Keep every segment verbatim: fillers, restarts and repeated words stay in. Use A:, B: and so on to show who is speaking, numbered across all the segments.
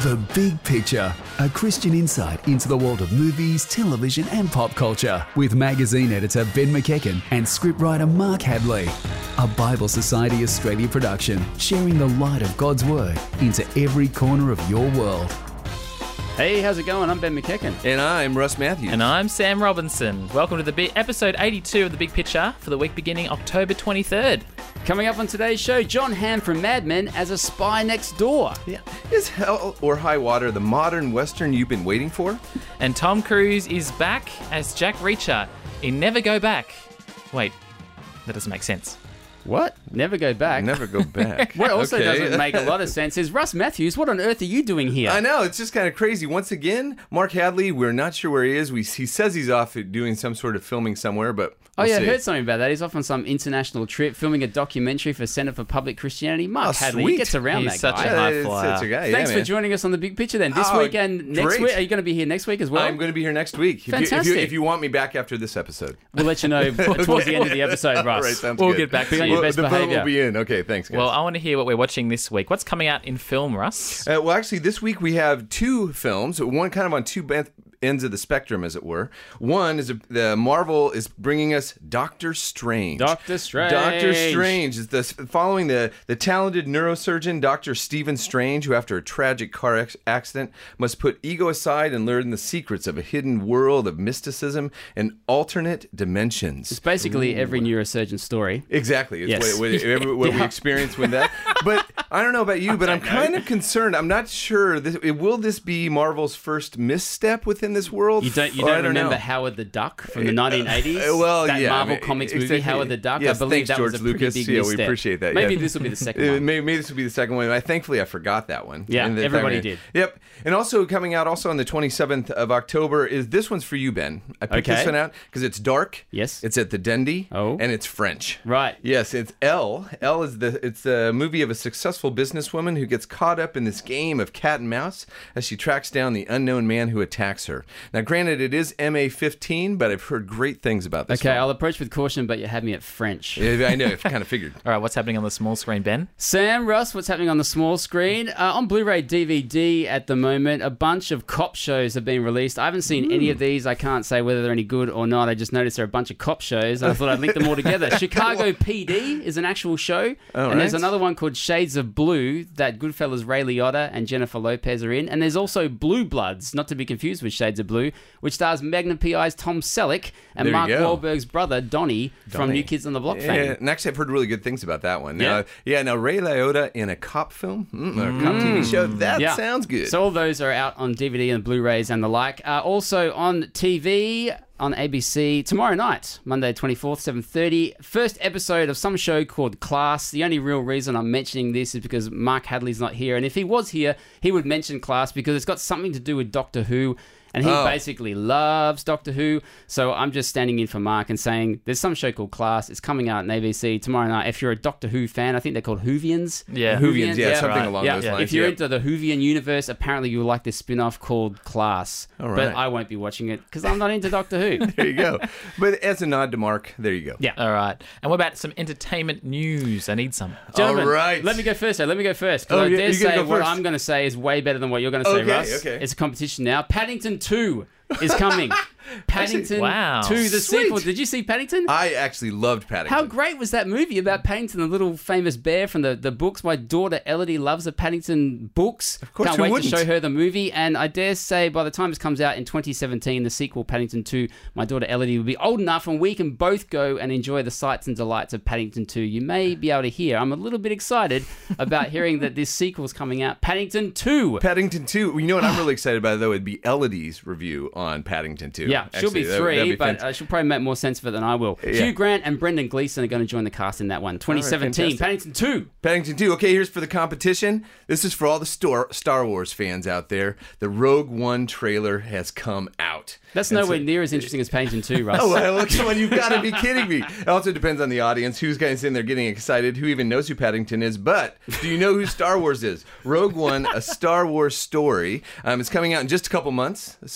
A: The Big Picture, a Christian insight into the world of movies, television and pop culture with magazine editor Ben McEachen and scriptwriter Mark Hadley. A Bible Society Australia production, sharing the light of God's Word into every corner of your world.
B: Hey, how's it going? I'm Ben McEachen.
C: And I'm Russ Matthews.
D: And I'm Sam Robinson. Welcome to the bi- episode eighty-two of The Big Picture for the week beginning October twenty-third.
B: Coming up on today's show, John Hamm from Mad Men as a spy next door.
C: Yeah. Is Hell or High Water the modern Western you've been waiting for?
D: And Tom Cruise is back as Jack Reacher in Never Go Back. Wait, that doesn't make sense.
B: What? Never go back?
C: Never go back.
B: What also
C: Okay.
B: doesn't make a lot of sense is Russ Matthews. What on earth are you doing here?
C: I know, it's just kind of crazy. Once again, Mark Hadley, we're not sure where he is. We, he says he's off doing some sort of filming somewhere, but
B: Oh,
C: we'll
B: yeah,
C: see.
B: I heard something about that. He's off on some international trip, filming a documentary for Center for Public Christianity. Mark
C: Oh,
B: Hadley,
C: sweet.
B: he gets around
D: He's
B: that
D: such
B: guy.
D: a high
C: Yeah, it's,
D: flyer.
C: it's a guy.
B: Thanks
C: yeah,
B: for
C: man.
B: joining us on The Big Picture then. This
C: Oh,
B: week and next
C: great.
B: week. Are you going to be here next week as well?
C: I'm going to be here next week. If you, if, you,
B: Fantastic.
C: if you want me back after this episode.
B: We'll let you know towards the end of the episode, Russ.
C: All right, sounds
D: We'll
C: good.
D: get back to
B: Be on
D: you.
B: your best
C: the phone
B: behaviour.
C: will be in. Okay, thanks, guys.
D: Well, I want to hear what we're watching this week. What's coming out in film, Russ?
C: Uh, well, actually, this week we have two films, one kind of on two ben- ends of the spectrum, as it were. One is a, the Marvel is bringing us Doctor Strange.
B: Doctor Strange.
C: Doctor Strange is this, following the, the talented neurosurgeon Doctor Stephen Strange, who after a tragic car ex- accident must put ego aside and learn the secrets of a hidden world of mysticism and alternate dimensions.
B: It's basically every neurosurgeon story.
C: Exactly. It's
B: Yes.
C: what, what, every- what we
B: Yeah.
C: experience with that. But I don't know about you, but I'm kind of concerned. I'm not sure. This, will this be Marvel's first misstep within this world?
B: You don't you
C: Or I
B: don't remember
C: know.
B: Howard the Duck from the nineteen eighties?
C: Uh, well,
B: that
C: yeah,
B: Marvel
C: I mean,
B: Comics movie,
C: exactly.
B: Howard the Duck.
C: Yes,
B: I believe
C: thanks,
B: that
C: George
B: was a pretty
C: Lucas.
B: big
C: Yeah, we
B: misstep.
C: appreciate that,
B: Maybe
C: yeah.
B: this will be the second
C: Uh,
B: one.
C: Maybe, maybe this will be the second one. I thankfully I forgot that one.
B: Yeah,
C: And the
B: everybody
C: fact-
B: did.
C: Yep. And also coming out also on the twenty-seventh of October is this one's for you, Ben. I picked
B: Okay.
C: this one out because it's dark.
B: Yes.
C: It's at the Dendy.
B: Oh.
C: And it's French.
B: Right.
C: Yes, it's Elle. Elle is the it's a movie of a successful businesswoman who gets caught up in this game of cat and mouse as she tracks down the unknown man who attacks her. Now, granted, it is M A fifteen, but I've heard great things about this.
B: Okay,
C: film.
B: I'll approach with caution, but you had me at French.
C: Yeah, I know. I kind of figured.
D: All right, what's happening on the small screen, Ben?
B: Sam, Russ, what's happening on the small screen? Uh, on Blu-ray D V D at the moment, a bunch of cop shows have been released. I haven't seen any of these. I can't say whether they're any good or not. I just noticed there are a bunch of cop shows, and I thought I'd link them all together. Chicago P D is an actual show,
C: All
B: and there's
C: right.
B: another one called Shades of Blue that Goodfellas Ray Liotta and Jennifer Lopez are in, and there's also Blue Bloods, not to be confused with Shades of Blue, which stars Magnum P I's Tom Selleck and
C: There you
B: Mark
C: go.
B: Wahlberg's brother, Donnie, from
C: Donnie.
B: New Kids on the Block
C: Yeah,
B: fame.
C: and actually, I've heard really good things about that one.
B: Yeah?
C: Now, yeah. Now, Ray Liotta in a cop film, mm, or a cop T V show. That
B: Yeah.
C: sounds good.
B: So all those are out on D V D and Blu-rays and the like. Uh, also on T V on A B C tomorrow night, Monday twenty-fourth, seven thirty. First episode of some show called Class. The only real reason I'm mentioning this is because Mark Hadley's not here. And if he was here, he would mention Class because it's got something to do with Doctor Who. And he
C: Oh.
B: basically loves Doctor Who. So I'm just standing in for Mark and saying there's some show called Class. It's coming out on A B C tomorrow night. If you're a Doctor Who fan, I think they're called Whovians.
D: Yeah.
C: Whovians, yeah,
B: yeah,
C: something
D: right.
C: along
B: Yeah,
C: those lines.
B: if you're
C: yeah.
B: into the Whovian universe, apparently you'll like this spin-off called Class.
C: All
B: But
C: right.
B: I won't be watching it because I'm not into Doctor Who.
C: There you go. But as a nod to Mark, there you go.
B: Yeah.
D: All right. And what about some entertainment news? I need some.
B: Gentlemen,
C: All right.
B: let me go first. Though. Let me go first. 'cause
C: Oh,
B: I
C: yeah,
B: dare
C: you're
B: say
C: gonna go
B: what
C: first.
B: I'm going to say is way better than what you're going to say,
C: Okay,
B: Russ.
C: okay.
B: It's a competition now. Paddington two is coming. Paddington
D: Wow.
B: two, the
C: Sweet.
B: sequel. Did you see Paddington?
C: I actually loved Paddington.
B: How great was that movie about Paddington, the little famous bear from the, the books? My daughter Elodie loves the Paddington books. Of
C: course,
B: Can't
C: who
B: wait
C: wouldn't?
B: to show her the movie. And I dare say by the time it comes out in twenty seventeen, the sequel, Paddington two, my daughter Elodie will be old enough and we can both go and enjoy the sights and delights of Paddington two. You may be able to hear. I'm a little bit excited about hearing that this sequel's coming out. Paddington two.
C: Paddington two. You know what I'm really excited about, though? It'd be Elodie's review on Paddington two.
B: Yeah, she'll
C: Actually,
B: be
C: that-
B: three,
C: that'd be
B: but
C: fantastic.
B: uh, she'll probably make more sense of it than I will.
C: Yeah.
B: Hugh Grant and Brendan Gleeson are going to join the cast in that one. twenty seventeen,
C: fantastic.
B: Paddington two.
C: Paddington two. Okay, here's for the competition. This is for all the Star, Star Wars fans out there. The Rogue One trailer has come out.
B: That's
C: And
B: nowhere
C: so-
B: near as interesting as Paddington two, Russ.
C: Oh, well, come on, you've got to be kidding me. It also depends on the audience, who's guys in there getting excited, who even knows who Paddington is. But do you know who Star Wars is? Rogue One, a Star Wars story. Um, it's coming out in just a couple months, so they anticipate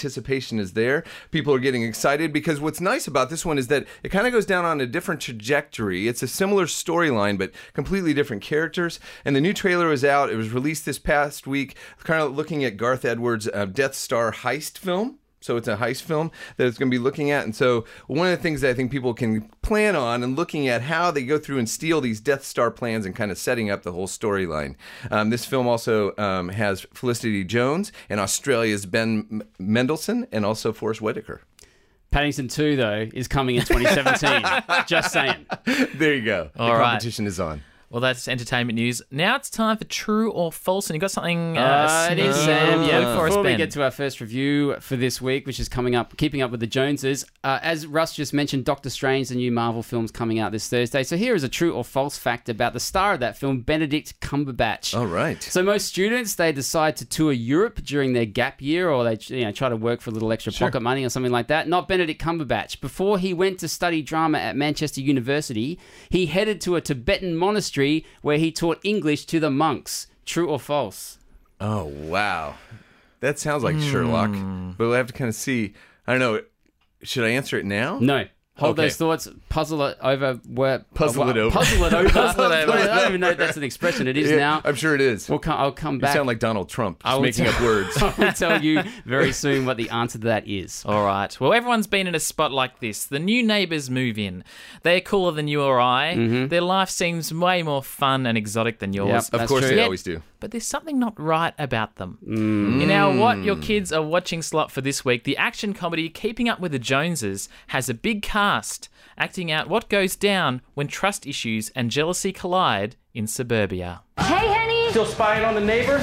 C: anticipation is there. People are getting excited because what's nice about this one is that it kind of goes down on a different trajectory. It's a similar storyline, but completely different characters. And the new trailer was out. It was released this past week, kind of looking at Garth Edwards' uh, Death Star heist film. So it's a heist film that it's going to be looking at. And so one of the things that I think people can plan on and looking at how they go through and steal these Death Star plans and kind of setting up the whole storyline. Um, this film also um, has Felicity Jones and Australia's Ben M- Mendelsohn and also Forrest Whitaker.
B: Paddington two, though, is coming in twenty seventeen. Just saying.
C: There you go.
D: All
C: the
D: right.
C: competition is on.
D: Well, that's entertainment news. Now it's time for true or false, and you got something. Uh,
B: Uh, it is,
D: sneaky
B: Sam.
D: little
B: Yeah,
D: clue for us,
B: before we
D: Ben.
B: get to our first review for this week, which is coming up, Keeping Up with the Joneses, uh, as Russ just mentioned, Doctor Strange, the new Marvel film's coming out this Thursday. So here is a true or false fact about the star of that film, Benedict Cumberbatch.
C: All right.
B: So most students, they decide to tour Europe during their gap year, or they you know try to work for a little extra pocket money or something like that. Not Benedict Cumberbatch. Before he went to study drama at Manchester University, he headed to a Tibetan monastery where he taught English to the monks. True or false?
C: Oh, wow. That sounds like Sherlock, but we'll have to kind of see. I don't know. Should I answer it now?
B: No. Hold
C: Okay.
B: those thoughts. Puzzle it over. Where,
C: Puzzle
B: uh,
C: it over.
B: Puzzle it over.
C: Puzzle it over.
B: I don't even know if that's an expression. It is
C: Yeah,
B: now.
C: I'm sure it is.
B: We'll come, I'll come
C: You
B: back.
C: sound like Donald Trump,
B: I
C: just
B: will
C: making
B: tell-
C: up words.
B: I will tell you very soon what the answer to that is.
D: All right. Well, everyone's been in a spot like this. The new neighbours move in. They're cooler than you or I. Their life seems way more fun and exotic than yours.
B: Yep.
C: Of
B: That's
C: course
B: true.
C: they
B: Yet-
C: always do.
D: But there's something not right about them. In our What Your Kids Are Watching slot for this week, the action comedy Keeping Up with the Joneses has a big cast acting out what goes down when trust issues and jealousy collide in suburbia.
E: Hey, honey.
F: Still spying on the neighbors?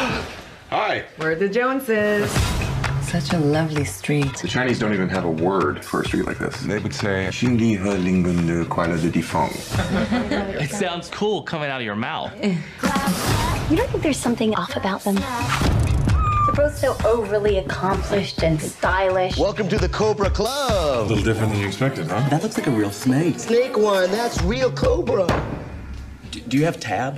G: Hi.
H: We're the Joneses.
I: Such a lovely street.
G: The Chinese don't even have a word for a street like this. They would say, Xingli he Lingun de Kuala de Difeng.
F: It sounds cool coming out of your mouth.
E: You don't think there's something off about them? They're both so overly accomplished and stylish.
J: Welcome to the Cobra Club.
G: A little different than you expected, huh?
J: That looks like a real snake. Snake one, that's real Cobra. D- do you have Tab?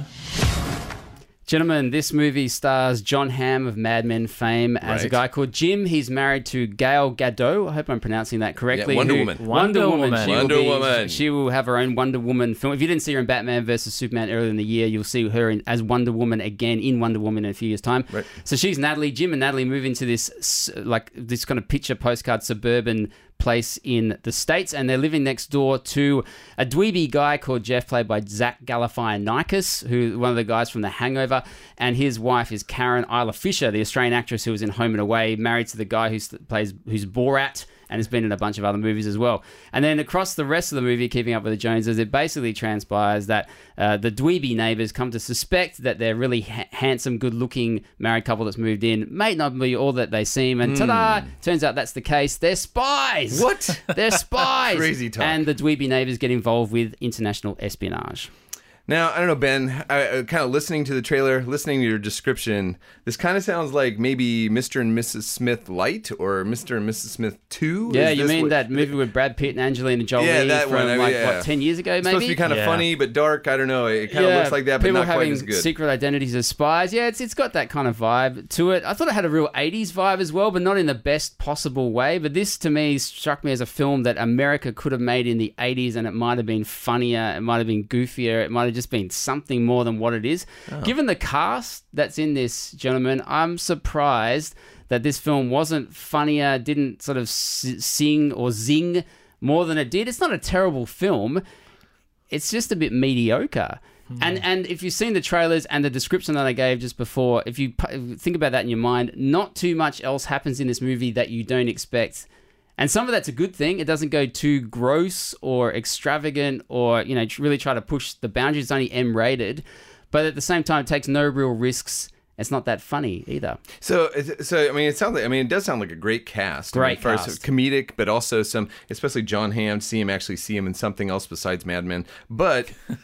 B: Gentlemen, this movie stars John Hamm of Mad Men fame as a
C: Right.
B: guy called Jim. He's married to Gal Gadot. I hope I'm pronouncing that correctly.
C: Yeah, Wonder
B: who-
C: Woman.
B: Wonder,
D: Wonder
B: Woman.
D: Woman.
B: She will
C: Wonder
B: be-
C: Woman.
B: She will have her own Wonder Woman film. If you didn't see her in Batman versus Superman earlier in the year, you'll see her in, as Wonder Woman again in Wonder Woman in a few years' time.
C: Right.
B: So she's Natalie. Jim and Natalie move into this s- like this kind of picture postcard suburban place in the States, and they're living next door to a dweeby guy called Jeff, played by Zach Galifianakis, who one of the guys from The Hangover, and his wife is Karen Isla Fisher, the Australian actress who was in Home and Away, married to the guy who plays who's Borat, and has been in a bunch of other movies as well. And then across the rest of the movie, Keeping Up with the Joneses, it basically transpires that uh, the dweeby neighbours come to suspect that their really ha- handsome, good-looking married couple that's moved in may not be all that they seem. And ta-da! Turns out that's the case. They're spies!
C: What?
B: They're spies!
C: Crazy talk.
B: And the dweeby neighbours get involved with international espionage.
C: Now, I don't know, Ben, I, I, kind of listening to the trailer, listening to your description, this kind of sounds like maybe Mister and Missus Smith Light or Mister and Missus Smith two?
B: Yeah,
C: Is
B: you
C: this
B: mean
C: what-
B: that movie with Brad Pitt and Angelina Jolie
C: Yeah, that
B: from
C: one. I mean,
B: like,
C: yeah.
B: what, ten years ago,
C: It's
B: maybe?
C: supposed to be kind of
D: Yeah.
C: funny but dark. I don't know. It kind of looks like that, but
B: people
C: not quite
B: having
C: as good.
B: secret identities as spies. Yeah, it's it's got that kind of vibe to it. I thought it had a real eighties vibe as well, but not in the best possible way. But this, to me, struck me as a film that America could have made in the eighties, and it might have been funnier, it might have been goofier, it might have just been something more than what it is.
C: Oh.
B: Given the cast that's in this, gentlemen, I'm surprised that this film wasn't funnier, didn't sort of s- sing or zing more than it did. It's not a terrible film. It's just a bit mediocre. And and if you've seen the trailers and the description that I gave just before, if you pu- think about that in your mind, not too much else happens in this movie that you don't expect. And some of that's a good thing. It doesn't go too gross or extravagant or, you know, tr- really try to push the boundaries. It's only M rated. But at the same time, it takes no real risks. It's not that funny either.
C: So, so I mean, it sounds like I mean, it does sound like a great cast. I
B: Great
C: mean, as far as
B: cast.
C: comedic, but also some, especially John Hamm. See him actually see him in something else besides Mad Men. But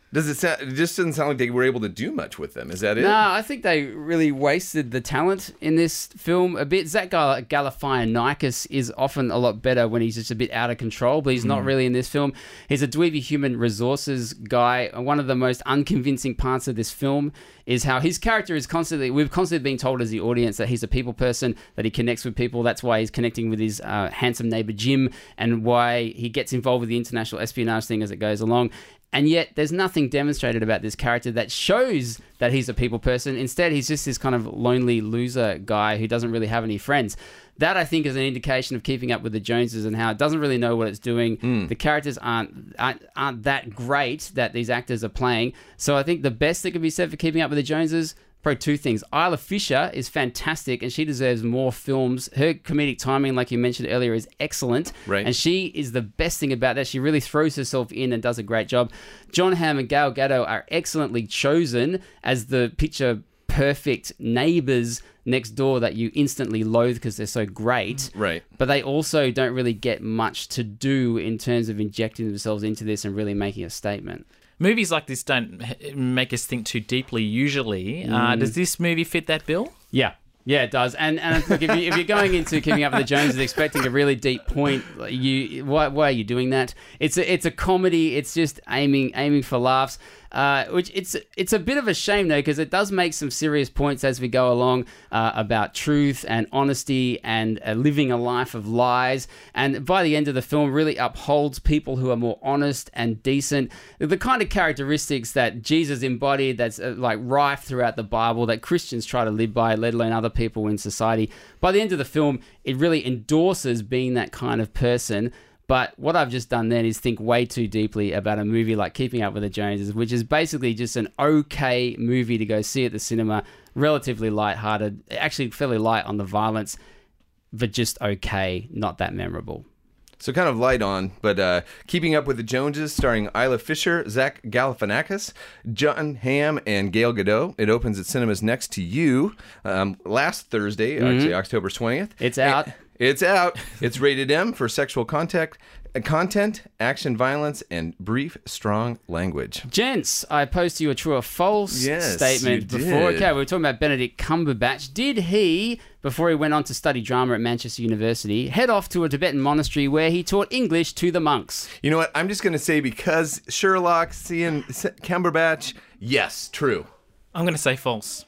C: Does it sound? It just doesn't sound like they were able to do much with them. Is that it?
B: No, I think they really wasted the talent in this film a bit. Zach Gal- Galifianakis is often a lot better when he's just a bit out of control, but he's not really in this film. He's a dweeby human resources guy. One of the most unconvincing parts of this film is how his character is constantly, we've constantly been told as the audience that he's a people person, that he connects with people. That's why he's connecting with his uh, handsome neighbor Jim, and why he gets involved with the international espionage thing as it goes along. And yet there's nothing demonstrated about this character that shows that he's a people person. Instead, he's just this kind of lonely loser guy who doesn't really have any friends. That, I think, is an indication of Keeping Up with the Joneses and how it doesn't really know what it's doing. Mm. The characters aren't, aren't aren't that great that these actors are playing. So I think the best that can be said for Keeping Up with the Joneses, probably two things. Isla Fisher is fantastic, and she deserves more films. Her comedic timing, like you mentioned earlier, is excellent.
C: Right.
B: And she is the best thing about that. She really throws herself in and does a great job. John Hamm and Gal Gadot are excellently chosen as the picture perfect neighbors next door that you instantly loathe because they're so great.
C: Right.
B: But they also don't really get much to do in terms of injecting themselves into this and really making a statement.
D: Movies like this don't make us think too deeply usually. Mm. Uh, does this movie fit that bill?
B: Yeah. Yeah, it does. And and look, if, you, if you're going into Keeping Up with the Joneses expecting a really deep point, you why, why are you doing that? It's a, it's a comedy. It's just aiming aiming for laughs. Uh, which it's it's a bit of a shame though, because it does make some serious points as we go along uh, about truth and honesty and uh, living a life of lies. And by the end of the film, really upholds people who are more honest and decent. The kind of characteristics that Jesus embodied, that's uh, like rife throughout the Bible, that Christians try to live by, let alone other people in society. By the end of the film, it really endorses being that kind of person. But what I've just done then is think way too deeply about a movie like Keeping Up with the Joneses, which is basically just an okay movie to go see at the cinema, relatively lighthearted, actually fairly light on the violence, but just okay, not that memorable.
C: So kind of light on, but uh, Keeping Up with the Joneses, starring Isla Fisher, Zach Galifianakis, John Hamm, and Gal Gadot. It opens at cinemas next to you um, last Thursday, mm-hmm. actually October twentieth.
B: It's out.
C: It, it's out. It's rated M for sexual contact, content, action, violence, and brief, strong language.
B: Gents, I posed to you a true or false
C: yes,
B: statement
C: you
B: before.
C: did.
B: Okay, we were talking about Benedict Cumberbatch. Did he, before he went on to study drama at Manchester University, head off to a Tibetan monastery where he taught English to the monks?
C: You know what? I'm just going to say, because Sherlock, seeing Cumberbatch, yes, true.
D: I'm going to say false.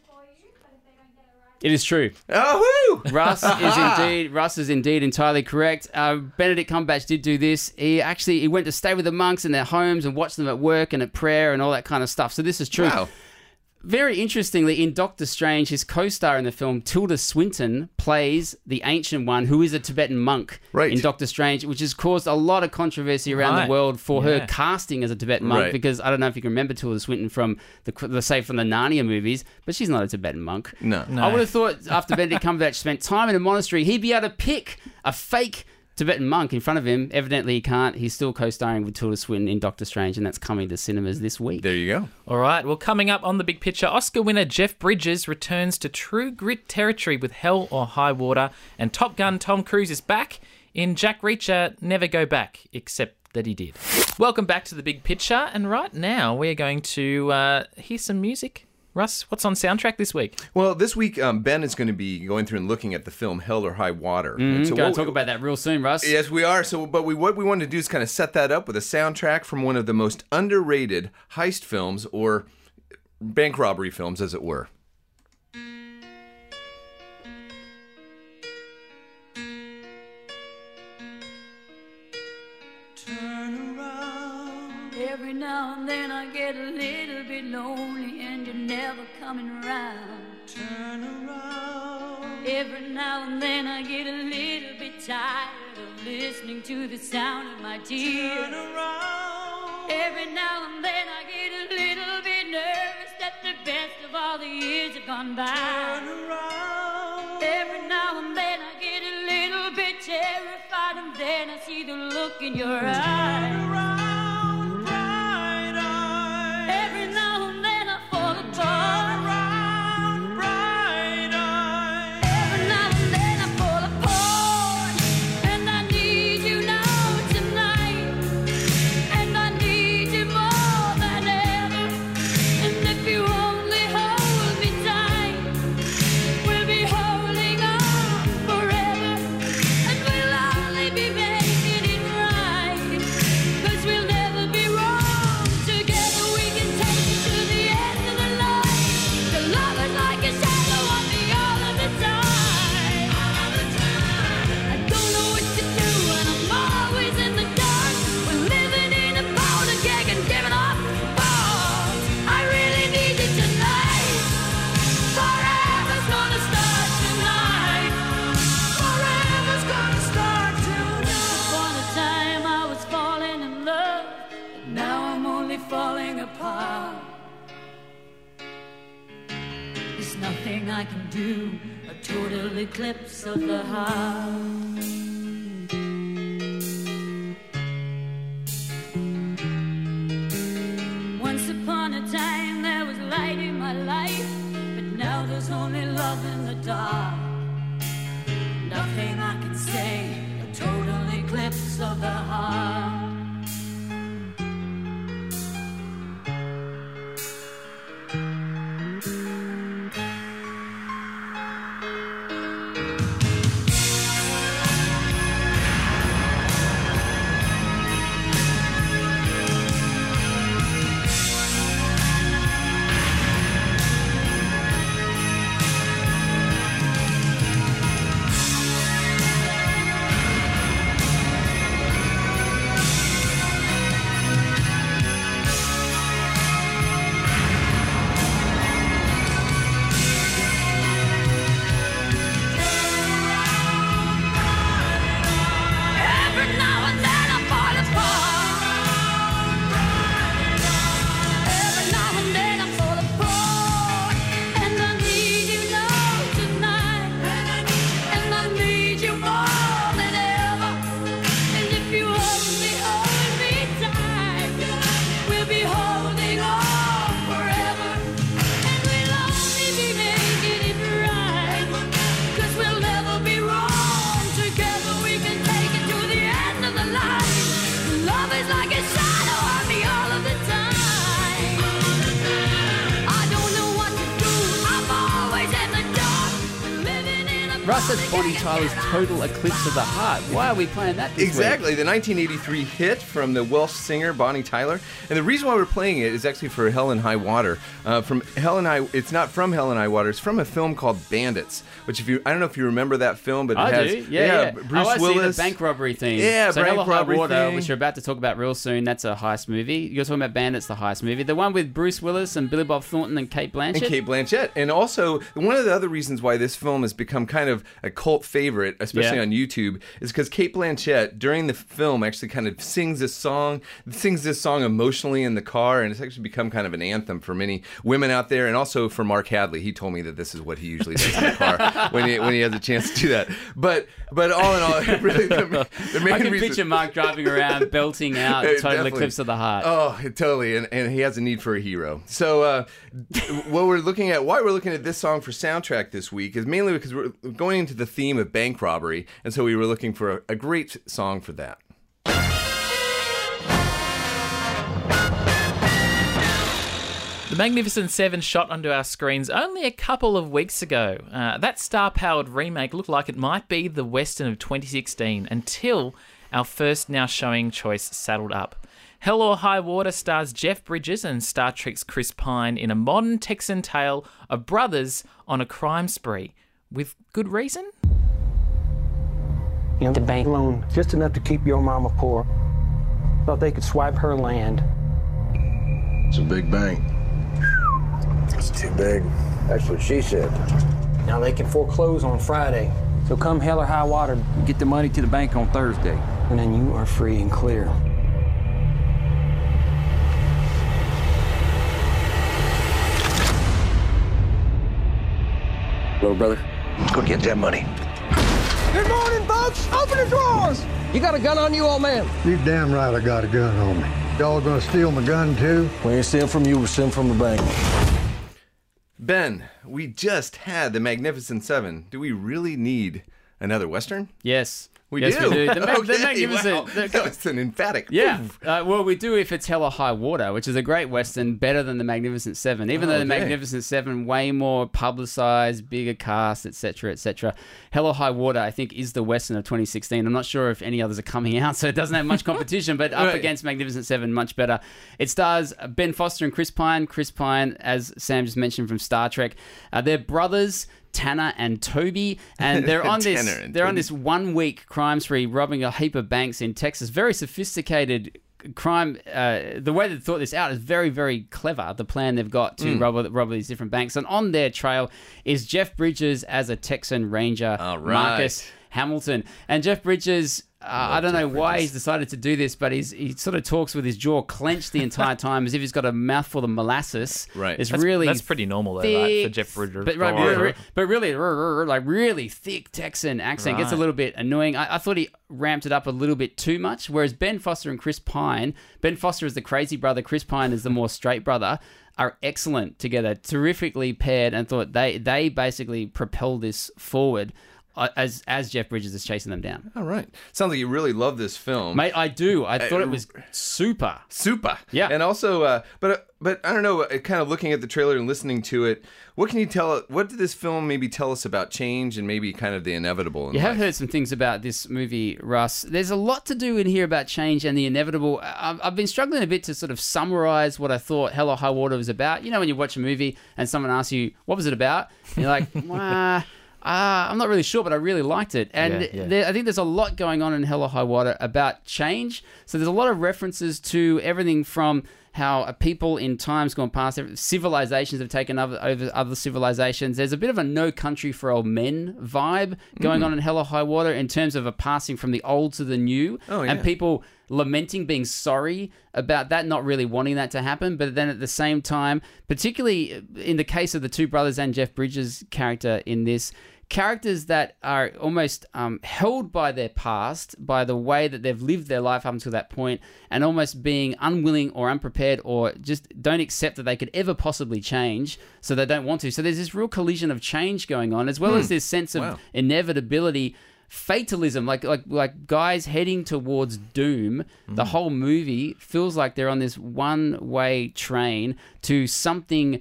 B: It is true.
C: Oh, woo!
B: Russ is indeed Russ is indeed entirely correct. Uh, Benedict Cumberbatch did do this. He actually he went to stay with the monks in their homes and watch them at work and at prayer and all that kind of stuff. So this is true.
C: Wow.
B: Very interestingly, in Doctor Strange, his co-star in the film, Tilda Swinton, plays the Ancient One, who is a Tibetan monk
C: right.
B: in Doctor Strange, which has caused a lot of controversy around
D: right.
B: the world for
D: yeah.
B: her casting as a Tibetan monk,
C: right. because
B: I don't know if you can remember Tilda Swinton from the, the say from the Narnia movies, but she's not a Tibetan monk.
C: No.
D: no.
B: I would have thought after Benedict Cumberbatch spent time in a monastery, he'd be able to pick a fake Tibetan monk in front of him. Evidently he can't. He's still co-starring with Tilda Swinton in Doctor Strange, and that's coming to cinemas this week.
C: There you go.
D: All right, well, coming up on The Big Picture, Oscar winner Jeff Bridges returns to True Grit territory with Hell or High Water, and Top Gun Tom Cruise is back in Jack Reacher Never Go Back, except that he did. Welcome back to The Big Picture, and right now we're going to uh, hear some music. Russ, what's on soundtrack this week?
C: Well, this week um, Ben is going to be going through and looking at the film Hell or High Water.
B: Mm,
C: so
B: going to talk about that real soon, Russ.
C: Yes, we are. So, but we what we wanted to do is kind of set that up with a soundtrack from one of the most underrated heist films, or bank robbery films, as it were.
H: Every now and then I get a little bit lonely and you're never coming around. Turn around. Every now and then I get a little bit tired of listening to the sound of my tears. Turn around. Every now and then I get a little bit nervous that the best of all the years have gone by. Turn around. Every now and then I get a little bit terrified, and then I see the look in your eyes. Turn around. Never There's nothing I can do, a total eclipse of the heart. Once upon a time there was light in my life, but now there's only love in the dark. Nothing I can say, a total eclipse of the heart.
B: Russ, that's Bonnie Tyler's Total Eclipse of the Heart. Why are we playing that this
C: Exactly,
B: week?
C: the nineteen eighty-three hit from the Welsh singer Bonnie Tyler. And the reason why we're playing it is actually for Hell and High Water. Uh, from Hell and High, it's not from Hell and High Water. It's from a film called Bandits, which if you, I don't know if you remember that film, but it
B: I
C: has
B: do. Yeah, yeah.
C: Bruce
B: oh, I
C: Willis.
B: see the bank robbery thing.
C: Yeah,
B: so
C: bank
B: Hell or High
C: robbery
B: Water,
C: thing.
B: which you're about to talk about real soon. That's a heist movie. You're talking about Bandits, the heist movie. The one with Bruce Willis and Billy Bob Thornton and Kate Blanchett.
C: And Kate Blanchett. And also, one of the other reasons why this film has become kind of a cult favorite, especially
B: Yeah.
C: on YouTube, is because Kate Blanchett, during the film, actually kind of sings this song, sings this song emotionally in the car, and it's actually become kind of an anthem for many women out there, and also for Mark Hadley. He told me that this is what he usually does in the car when he when he has a chance to do that. But but all in all, really, the, the main
B: I can
C: reason,
B: picture Mark driving around belting out
C: Uh,
B: Total
C: definitely.
B: Eclipse of the Heart.
C: Oh, totally. And, and he has a need for a hero. So, uh, what we're looking at, why we're looking at this song for soundtrack this week is mainly because we're going into the theme of bank robbery. And so we were looking for a, a great song for that.
D: The Magnificent Seven shot onto our screens only a couple of weeks ago. Uh, that star-powered remake looked like it might be the Western of twenty sixteen until our first now showing choice saddled up. Hell or High Water stars Jeff Bridges and Star Trek's Chris Pine in a modern Texan tale of brothers on a crime spree. With good reason?
K: You know, the bank loan just enough to keep your mama poor. Thought they could swipe her land.
L: It's a big bank. It's too big. That's what she said.
K: Now they can foreclose on Friday. So come hell or high water, get the money to the bank on Thursday. And then you are free and clear.
L: Little brother, go get that money.
K: Good morning, folks. Open the drawers. You got a gun on you, old man?
M: You damn right I got a gun on me. Y'all gonna steal my gun too?
L: We ain't stealing from you, we're stealing from the bank.
C: Ben, we just had the Magnificent Seven. Do we really need another Western?
B: Yes.
C: We
B: yes,
C: do.
B: we do. The, Mag- the
C: Okay,
B: Magnificent...
C: wow.
B: the-
C: That's an emphatic.
B: Yeah,
C: oof.
B: uh, well, we do if it's Hell or High Water, which is a great Western, better than the Magnificent Seven. Even
C: Oh,
B: though the
C: okay.
B: Magnificent Seven, way more publicized, bigger cast, et cetera, et cetera. Hell or High Water, I think, is the Western of twenty sixteen. I'm not sure if any others are coming out, so it doesn't have much competition, but up
C: Right.
B: against Magnificent Seven, much better. It stars Ben Foster and Chris Pine. Chris Pine, as Sam just mentioned from Star Trek, uh, they're brothers. Tanner and Toby, and they're on this
C: Tanner and
B: they're on
C: Toby.
B: this one week crime spree, robbing a heap of banks in Texas. Very sophisticated crime. Uh, the way they thought this out is very, very clever. The plan they've got to
C: Mm.
B: rob, rob these different banks, and on their trail is Jeff Bridges as a Texan Ranger,
C: All right.
B: Marcus, Hamilton. And Jeff Bridges, uh, I don't know why he's decided to do this, but he's he sort of talks with his jaw clenched the entire time as if he's got a mouthful of molasses.
C: Right.
B: It's
D: That's,
B: really
D: that's pretty normal though,
B: thick,
D: right, for Jeff Bridges.
B: But, right,
D: Oh,
B: re- but really, like really thick Texan accent gets a
D: Right.
B: little bit annoying. I, I thought he ramped it up a little bit too much, whereas Ben Foster and Chris Pine, Ben Foster is the crazy brother, Chris Pine is the more straight brother, are excellent together, terrifically paired, and thought they they basically propel this forward uh, as as Jeff Bridges is chasing them down.
C: All right. Sounds like you really love this film.
B: Mate, I do. I thought it was super.
C: Super.
B: Yeah.
C: And also, uh, but but I don't know, uh, kind of looking at the trailer and listening to it, what can you tell, what did this film maybe tell us about change and maybe kind of the inevitable in
B: You have
C: life?
B: heard some things about this movie, Russ. There's a lot to do in here about change and the inevitable. I've, I've been struggling a bit to sort of summarize what I thought Hell or High Water was about. You know, when you watch a movie and someone asks you, what was it about? And you're like, well, Uh, I'm not really sure, but I really liked it. And
D: Yeah, yeah.
B: There, I think there's a lot going on in Hell or High Water about change. So there's a lot of references to everything from how uh, people in times gone past, civilizations have taken over, over other civilizations. There's a bit of a No Country for Old Men vibe going
C: Mm.
B: on in Hell or High Water in terms of a passing from the old to the new.
C: Oh, yeah.
B: And people lamenting, being sorry about that, not really wanting that to happen. But then at the same time, particularly in the case of the two brothers and Jeff Bridges' character in this, characters that are almost um, held by their past, by the way that they've lived their life up until that point, and almost being unwilling or unprepared or just don't accept that they could ever possibly change, so they don't want to. So there's this real collision of change going on, as well
C: Hmm.
B: as this sense of
C: Wow.
B: inevitability, fatalism, like like like guys heading towards doom. The whole movie feels like they're on this one-way train to something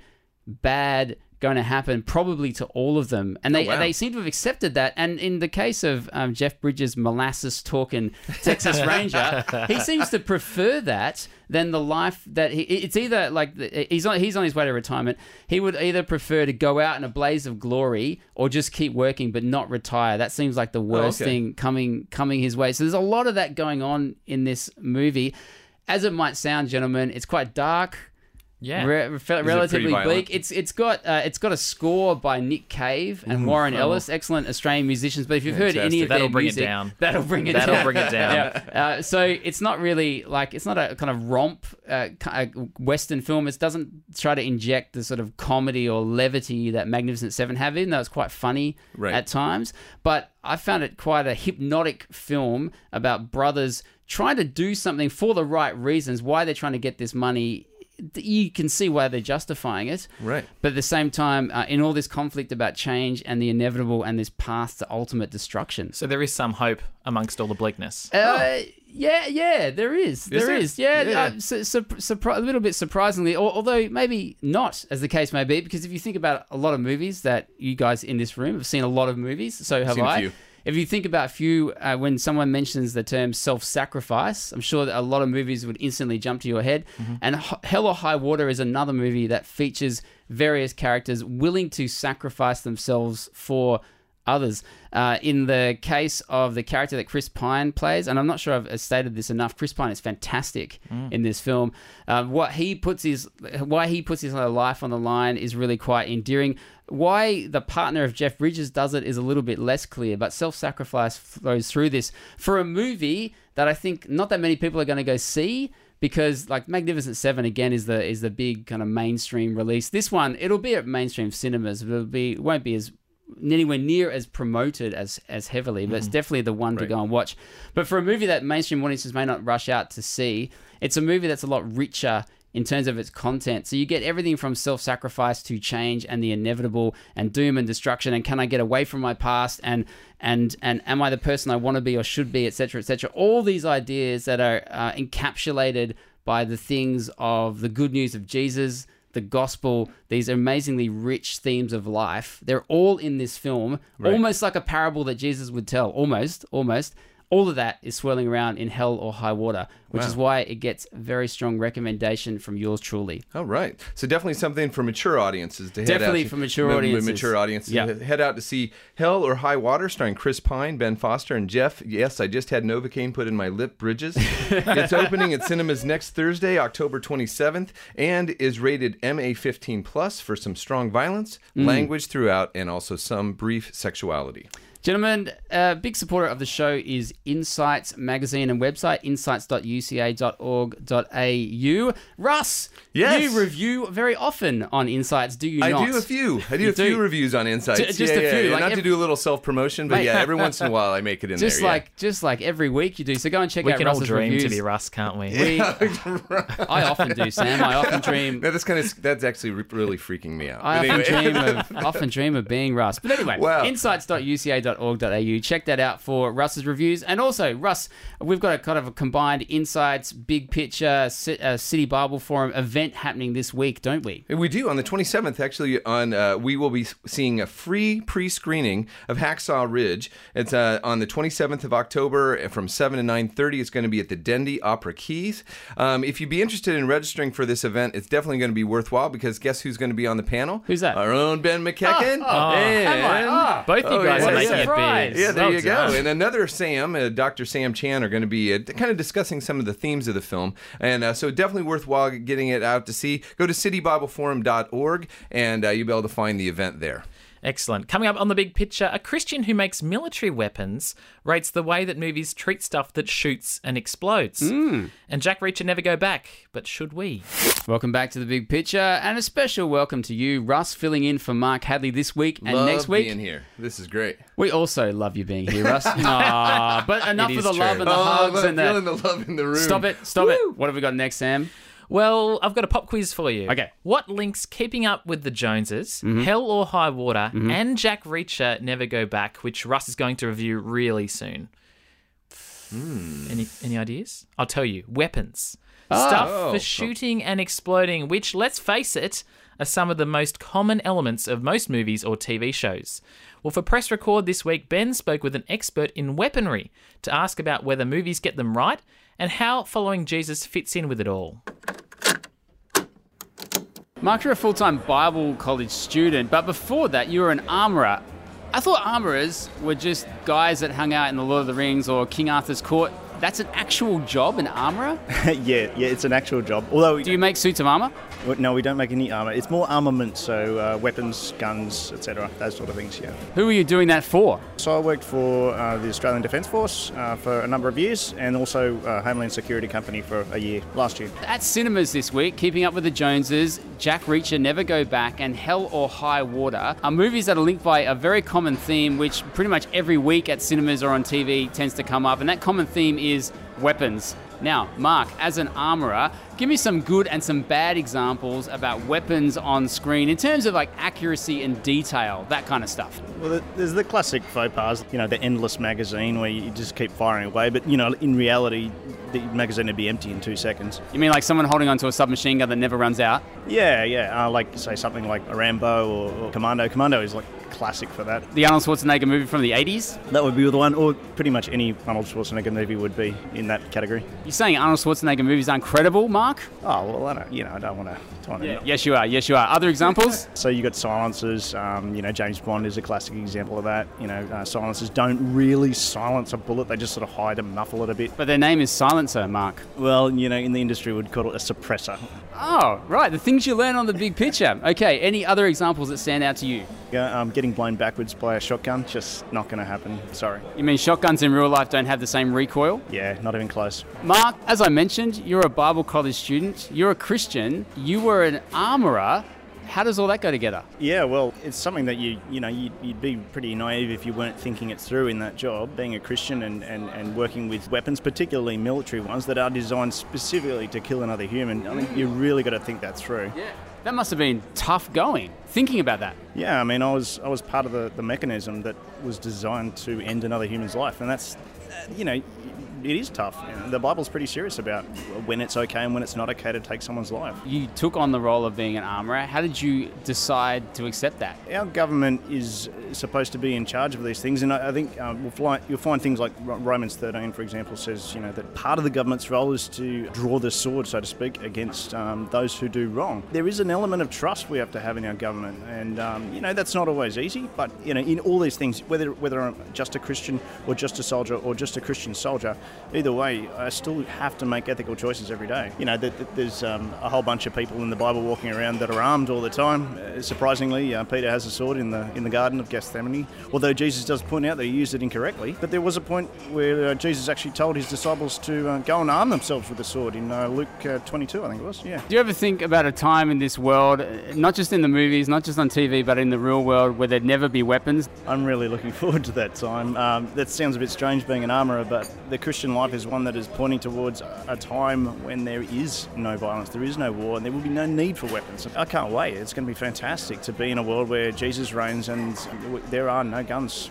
B: bad going to happen, probably to all of them, and they
C: Oh, wow.
B: they seem to have accepted that. And in the case of um, Jeff Bridges' molasses talking Texas Ranger, he seems to prefer that than the life that he. It's either like he's on he's on his way to retirement. He would either prefer to go out in a blaze of glory or just keep working but not retire. That seems like the worst
C: okay.
B: thing coming coming his way. So there's a lot of that going on in this movie. As it might sound, gentlemen, it's quite dark.
D: Yeah.
B: Re- re-
C: pretty
B: relatively
C: violent?
B: bleak. It's it's got uh, it's got a score by Nick Cave and Warren
C: oh.
B: Ellis, excellent Australian musicians. But if you've heard any
C: Fantastic.
B: of
D: That'll
B: their
D: bring it
B: music,
D: down.
B: that'll bring it
D: That'll
B: down.
D: bring it down.
B: Yeah. Uh, so it's not really like it's not a kind of romp uh, ki- uh, Western film. It doesn't try to inject the sort of comedy or levity that Magnificent Seven have, even though it's quite funny
C: Right.
B: at times. But I found it quite a hypnotic film about brothers trying to do something for the right reasons. Why they're trying to get this money, you can see why they're justifying it.
C: Right.
B: But at the same time, uh, in all this conflict about change and the inevitable and this path to ultimate destruction.
D: So there is some hope amongst all the bleakness.
B: Uh, yeah, yeah, there is. There
C: there?
B: is. Yeah,
C: Yeah.
B: Uh, su- su- surpri- a little bit surprisingly, al- although maybe not, as the case may be, because if you think about a lot of movies that you guys in this room have seen a lot of movies, so have
C: Seen a
B: I.
C: few.
B: If you think about a few, uh, when someone mentions the term self-sacrifice, I'm sure that a lot of movies would instantly jump to your head. And H- Hell or High Water is another movie that features various characters willing to sacrifice themselves for others. Uh, in the case of the character that Chris Pine plays, and I'm not sure I've stated this enough, Chris Pine is fantastic in this film. Uh, what he puts his, why he puts his life on the line is really quite endearing. Why the partner of Jeff Bridges does it is a little bit less clear, but self-sacrifice flows through this for a movie that I think not that many people are going to go see. Because like Magnificent Seven again is the is the big kind of mainstream release. This one, it'll be at mainstream cinemas. It'll be it won't be as anywhere near as promoted as as heavily, but it's definitely the one to
C: Right.
B: go and watch. But for a movie that mainstream audiences may not rush out to see, it's a movie that's a lot richer in terms of its content. So you get everything from self-sacrifice to change and the inevitable and doom and destruction and can I get away from my past and and and am I the person I want to be or should be, et cetera, et cetera. All these ideas that are uh, encapsulated by the things of the good news of Jesus, the gospel, these amazingly rich themes of life. They're all in this film,
C: Right.
B: almost like a parable that Jesus would tell. Almost, almost. All of that is swirling around in Hell or High Water, which
C: Wow.
B: is why it gets very strong recommendation from yours truly.
C: All right. So definitely something for mature audiences to head
B: Definitely
C: out to.
B: for mature
C: m-
B: audiences.
C: Mature audiences.
B: Yeah.
C: to Head out to see Hell or High Water starring Chris Pine, Ben Foster, and Jeff. Yes, I just had Novocaine put in my lip bridges. It's opening at cinemas next Thursday, October twenty-seventh, and is rated M A fifteen plus for some strong violence,
B: Mm.
C: language throughout, and also some brief sexuality.
B: Gentlemen, a big supporter of the show is Insights magazine and website, insights dot u c a dot org dot a u. Russ,
C: Yes.
B: you review very often on Insights, do you
C: I
B: not?
C: do a few. I do
B: You
C: a few
B: do?
C: reviews on Insights.
B: Ju- just
C: yeah,
B: a
C: yeah,
B: few,
C: yeah.
B: like
C: Not
B: ev-
C: to do a little self-promotion, but
B: Mate.
C: yeah, every once in a while I make it in
B: Just
C: there.
B: like just like every week you do. So go and check
D: We
B: out
D: can all
B: Russ's
D: dream
B: reviews.
D: to be Russ, can't we?
B: We, I often do, Sam. I often dream.
C: No, that's kind of that's actually re- really freaking me out.
B: I
C: But
B: often
C: anyway.
B: dream of often dream of being Russ. But anyway,
C: Wow.
B: insights dot u c a dot org dot a u. Check that out for Russ's reviews. And also, Russ, we've got a kind of a combined Insights, Big Picture, Ci- uh, City Bible Forum event happening this week, don't we?
C: We do. On the twenty-seventh, actually, on uh, we will be seeing a free pre-screening of Hacksaw Ridge. It's uh, on the twenty-seventh of October from seven to nine thirty. It's going to be at the Dendy Opera Keys. Um, if you'd be interested in registering for this event, it's definitely going to be worthwhile because guess who's going to be on the panel?
B: Who's that?
C: Our own Ben McKecken.
B: Oh, oh,
C: and
B: am I? Oh.
D: Both you
C: Oh,
D: guys
C: yeah,
D: are making
C: yeah.
D: it big.
C: Yeah, there
D: Well
C: you
D: done.
C: go. And another Sam, uh, Doctor Sam Chan, are going to be uh, kind of discussing some of the themes of the film. And uh, so definitely worthwhile getting it out to see. Go to city bible forum dot org and uh, you'll be able to find the event there.
D: Excellent. Coming up on The Big Picture, a Christian who makes military weapons rates the way that movies treat stuff that shoots and explodes.
B: Mm.
D: And Jack Reacher Never Go Back, but should we?
B: Welcome back to The Big Picture, and a special welcome to you, Russ, filling in for Mark Hadley this week and
C: Love
B: next week.
C: being here. This is great.
B: We also love you being here, Russ. Aw, but enough
D: It
B: of
D: is
B: the love
D: true.
B: and the
C: Oh,
B: hugs
C: I'm
B: and
C: feeling
B: the...
C: the love in the room.
B: Stop it, stop it. What have we got next, Sam?
D: Well, I've got a pop quiz for you.
B: Okay.
D: What links Keeping Up with the Joneses,
B: Mm-hmm.
D: Hell or High Water, and Jack Reacher Never Go Back, which Russ is going to review really soon?
B: Hmm.
D: Any any ideas? I'll tell you. Weapons.
B: Oh.
D: Stuff
C: Oh.
D: for shooting and exploding, which, let's face it, are some of the most common elements of most movies or T V shows. Well, for Press Record this week, Ben spoke with an expert in weaponry to ask about whether movies get them right and how following Jesus fits in with it all.
B: Mark, you're a full-time Bible college student, but before that, you were an armourer. I thought armourers were just guys that hung out in the Lord of the Rings or King Arthur's court. That's an actual job, an armourer?
N: yeah, yeah, it's an actual job. Although,
B: Do you make suits of armour?
N: no, we don't make any armor. It's more armament, so uh, weapons, guns, et cetera. Those sort of things. Yeah.
B: Who were you doing that for?
N: So I worked for uh, the Australian Defence Force uh, for a number of years, and also uh, Homeland Security Company for a year last year.
B: At cinemas this week, Keeping Up with the Joneses, Jack Reacher Never Go Back, and Hell or High Water are movies that are linked by a very common theme, which pretty much every week at cinemas or on T V tends to come up, and that common theme is weapons. Now, Mark, as an armourer, give me some good and some bad examples about weapons on screen in terms of like accuracy and detail, that kind of stuff.
N: Well, there's the classic faux pas, you know, the endless magazine where you just keep firing away, but, you know, in reality, the magazine would be empty in two seconds.
B: You mean like someone holding onto a submachine gun that never runs out?
N: Yeah, yeah, uh, like, say, something like a Rambo or, or Commando. Commando is, like, classic for that.
B: The Arnold Schwarzenegger movie from the eighties?
N: That would be the one, or pretty much any Arnold Schwarzenegger movie would be in that category.
B: You're saying Arnold Schwarzenegger movies aren't credible, Mark?
N: Oh, well, I don't, you know, I don't want to...
B: Yeah. Yes, you are. Yes, you are. Other examples?
N: So you got silencers. Um, you know, James Bond is a classic example of that. You know, uh, silencers don't really silence a bullet; they just sort of hide and muffle it a bit.
B: But their name is Silencer, Mark.
N: Well, you know, in the industry, we'd call it a suppressor.
B: Oh, right. The things you learn on The Big Picture. Okay. Any other examples that stand out to you?
N: Yeah, um, getting blown backwards by a shotgun, just not going to happen. Sorry.
B: You mean shotguns in real life don't have the same recoil?
N: Yeah, not even close.
B: Mark, as I mentioned, you're a Bible college student. You're a Christian. You were an armourer. How does all that go together?
N: Yeah, well, it's something that you you know you'd, you'd be pretty naive if you weren't thinking it through in that job. Being a Christian and, and, and working with weapons, particularly military ones that are designed specifically to kill another human, I think you really got to think that through.
B: Yeah. That must have been tough going, thinking about that.
N: Yeah, I mean, I was I was part of the, the mechanism that was designed to end another human's life, and that's, uh, you know, it is tough. You know, the Bible's pretty serious about when it's okay and when it's not okay to take someone's life.
B: You took on the role of being an armourer. How did you decide to accept that?
N: Our government is supposed to be in charge of these things, and I, I think um, we'll fly, you'll find things like Romans thirteen, for example, says you know that part of the government's role is to draw the sword, so to speak, against um, those who do wrong. There is an element of trust we have to have in our government. them, and, and um, you know that's not always easy. But you know, in all these things, whether whether I'm just a Christian or just a soldier or just a Christian soldier, either way, I still have to make ethical choices every day. You know, that, that there's um, a whole bunch of people in the Bible walking around that are armed all the time. Uh, surprisingly, uh, Peter has a sword in the in the Garden of Gethsemane, although Jesus does point out that he used it incorrectly. But there was a point where uh, Jesus actually told his disciples to uh, go and arm themselves with a sword in uh, Luke uh, twenty-two, I think it was. Yeah.
B: Do you ever think about a time in this world, not just in the movies, not just on T V, but in the real world, where there'd never be weapons?
N: I'm really looking forward to that time. Um, that sounds a bit strange being an armourer, but the Christian life is one that is pointing towards a time when there is no violence, there is no war, and there will be no need for weapons. I can't wait. It's going to be fantastic to be in a world where Jesus reigns and there are no guns.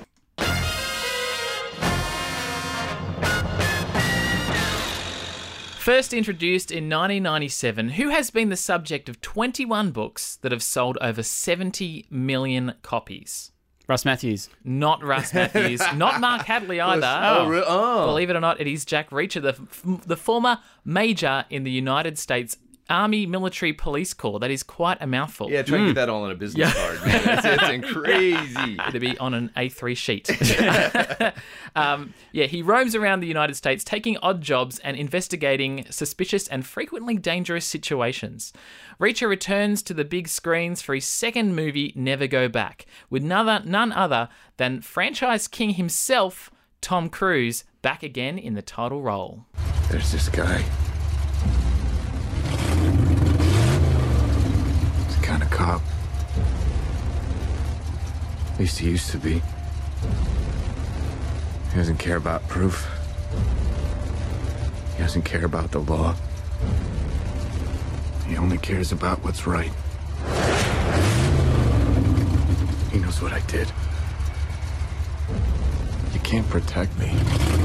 D: First introduced in nineteen ninety-seven, who has been the subject of twenty-one books that have sold over seventy million copies?
B: Russ Matthews.
D: Not Russ Matthews. Not Mark Hadley either.
C: Oh, re- oh.
D: Believe it or not, it is Jack Reacher, the, the former major in the United States Army Military Police Corps. That is quite a mouthful.
C: Yeah, try and
B: Mm.
C: get that all on a business
D: Yeah.
C: card. Man. It's, it's crazy.
D: It'd be on an A three sheet. um, yeah, he roams around the United States taking odd jobs and investigating suspicious and frequently dangerous situations. Reacher returns to the big screens for his second movie, Never Go Back, with none, none other than franchise king himself, Tom Cruise, back again in the title role.
G: There's this guy. He's the kind of cop. At least he used to be. He doesn't care about proof. He doesn't care about the law. He only cares about what's right. He knows what I did. You can't protect me.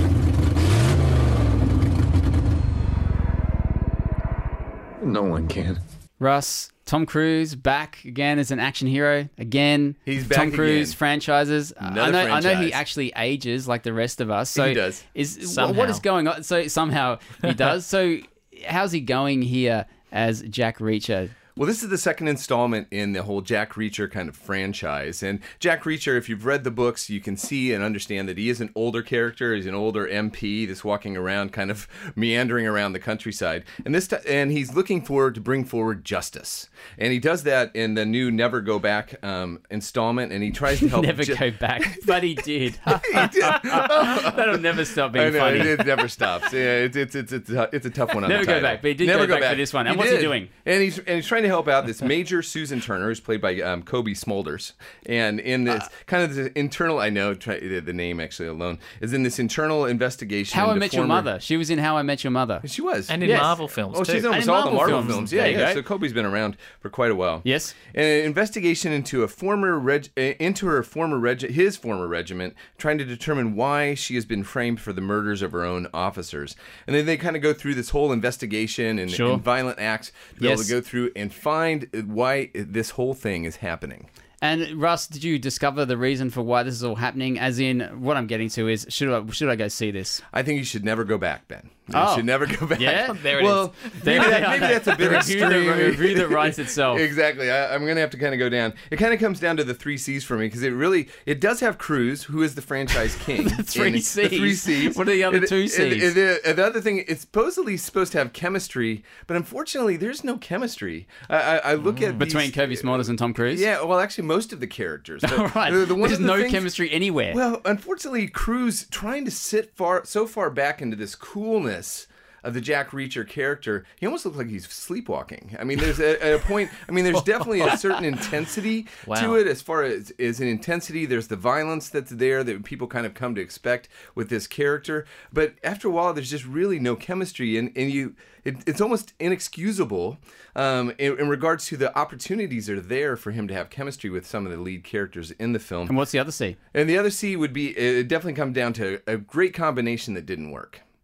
G: No one can.
B: Russ, Tom Cruise back again as an action hero again.
C: He's back
B: Tom Cruise
C: again.
B: franchises. I
C: Another
B: know. I know he
C: franchise.
B: actually ages like the rest of us. So
C: He does.
B: Is wh-
D: Somehow.
B: what is going on? So somehow he does. So how's he going here as Jack Reacher?
C: Well, this is the second installment in the whole Jack Reacher kind of franchise. And Jack Reacher, if you've read the books, you can see and understand that he is an older character. He's an older M P that's walking around, kind of meandering around the countryside. And this, t- and he's looking forward to bring forward justice. And he does that in the new Never Go Back um, installment. And he tries to help.
B: Never
C: ju-
B: go back, but he did.
C: he did.
B: That'll never stop being
C: I know,
B: funny.
C: It, it never stops. Yeah, it's it's it's it's a, it's a tough one on
B: Never
C: the
B: go
C: title.
B: back, but he did
C: Never
B: go back for this one. And what's he
C: did.
B: doing?
C: And he's and he's trying to help out this Major Susan Turner, who's played by um, Kobe Smulders. And in this
B: Uh,
C: kind of the internal, I know try, the, the name actually alone is in this internal investigation.
B: How I
C: into
B: Met Your
C: former-
B: Mother. She was in How I Met Your Mother.
C: She was.
D: And in
B: Yes.
D: Marvel films,
C: Oh,
D: too.
C: she's in
B: And
C: almost
B: in
C: all the
B: Marvel
C: Marvel
B: films.
C: films. Yeah,
B: There you
C: yeah.
B: go.
C: So Kobe's been around for quite a while.
B: Yes.
C: And an investigation into a former reg- uh, into her former reg- his former regiment, trying to determine why she has been framed for the murders of her own officers. And then they kind of go through this whole investigation and,
B: Sure.
C: and violent acts to be
B: Yes.
C: able to go through and find why this whole thing is happening.
B: And Russ, did you discover the reason for why this is all happening? As in, what I'm getting to is, should I should I go see this?
C: I think you should never go back, Ben. You
B: Oh.
C: should never go back.
B: Yeah?
D: There it
C: well,
D: is.
C: maybe,
B: There
C: that,
B: we are.
C: maybe that's a bit
B: The review
C: extreme.
B: that- review that writes itself.
C: Exactly. I, I'm going to have to kind of go down. It kind of comes down to the three C's for me because it really it does have Cruise, who is the franchise king.
B: The three
C: And
B: C's.
C: The three C's.
B: What are the other
C: And-
B: two
C: and-
B: C's?
C: and the, and the other thing, it's supposedly supposed to have chemistry, but unfortunately, there's no chemistry. I, I, I look at
B: Between
C: these,
B: Kobe Smulders and Tom Cruise?
C: Yeah. Well, actually, most of the characters.
B: All right.
C: The, the one
B: There's
C: of the
B: no
C: things-
B: chemistry anywhere.
C: Well, unfortunately, Cruise trying to sit far so far back into this coolness of the Jack Reacher character, he almost looks like he's sleepwalking. I mean, there's a, at a point. I mean, there's definitely a certain intensity
D: Wow.
C: to it. As far as is an intensity, there's the violence that's there that people kind of come to expect with this character. But after a while, there's just really no chemistry, and and you, it, it's almost inexcusable um, in, in regards to the opportunities that are there for him to have chemistry with some of the lead characters in the film.
B: And what's the other C?
C: And the other C would be, it definitely come down to a great combination that didn't work.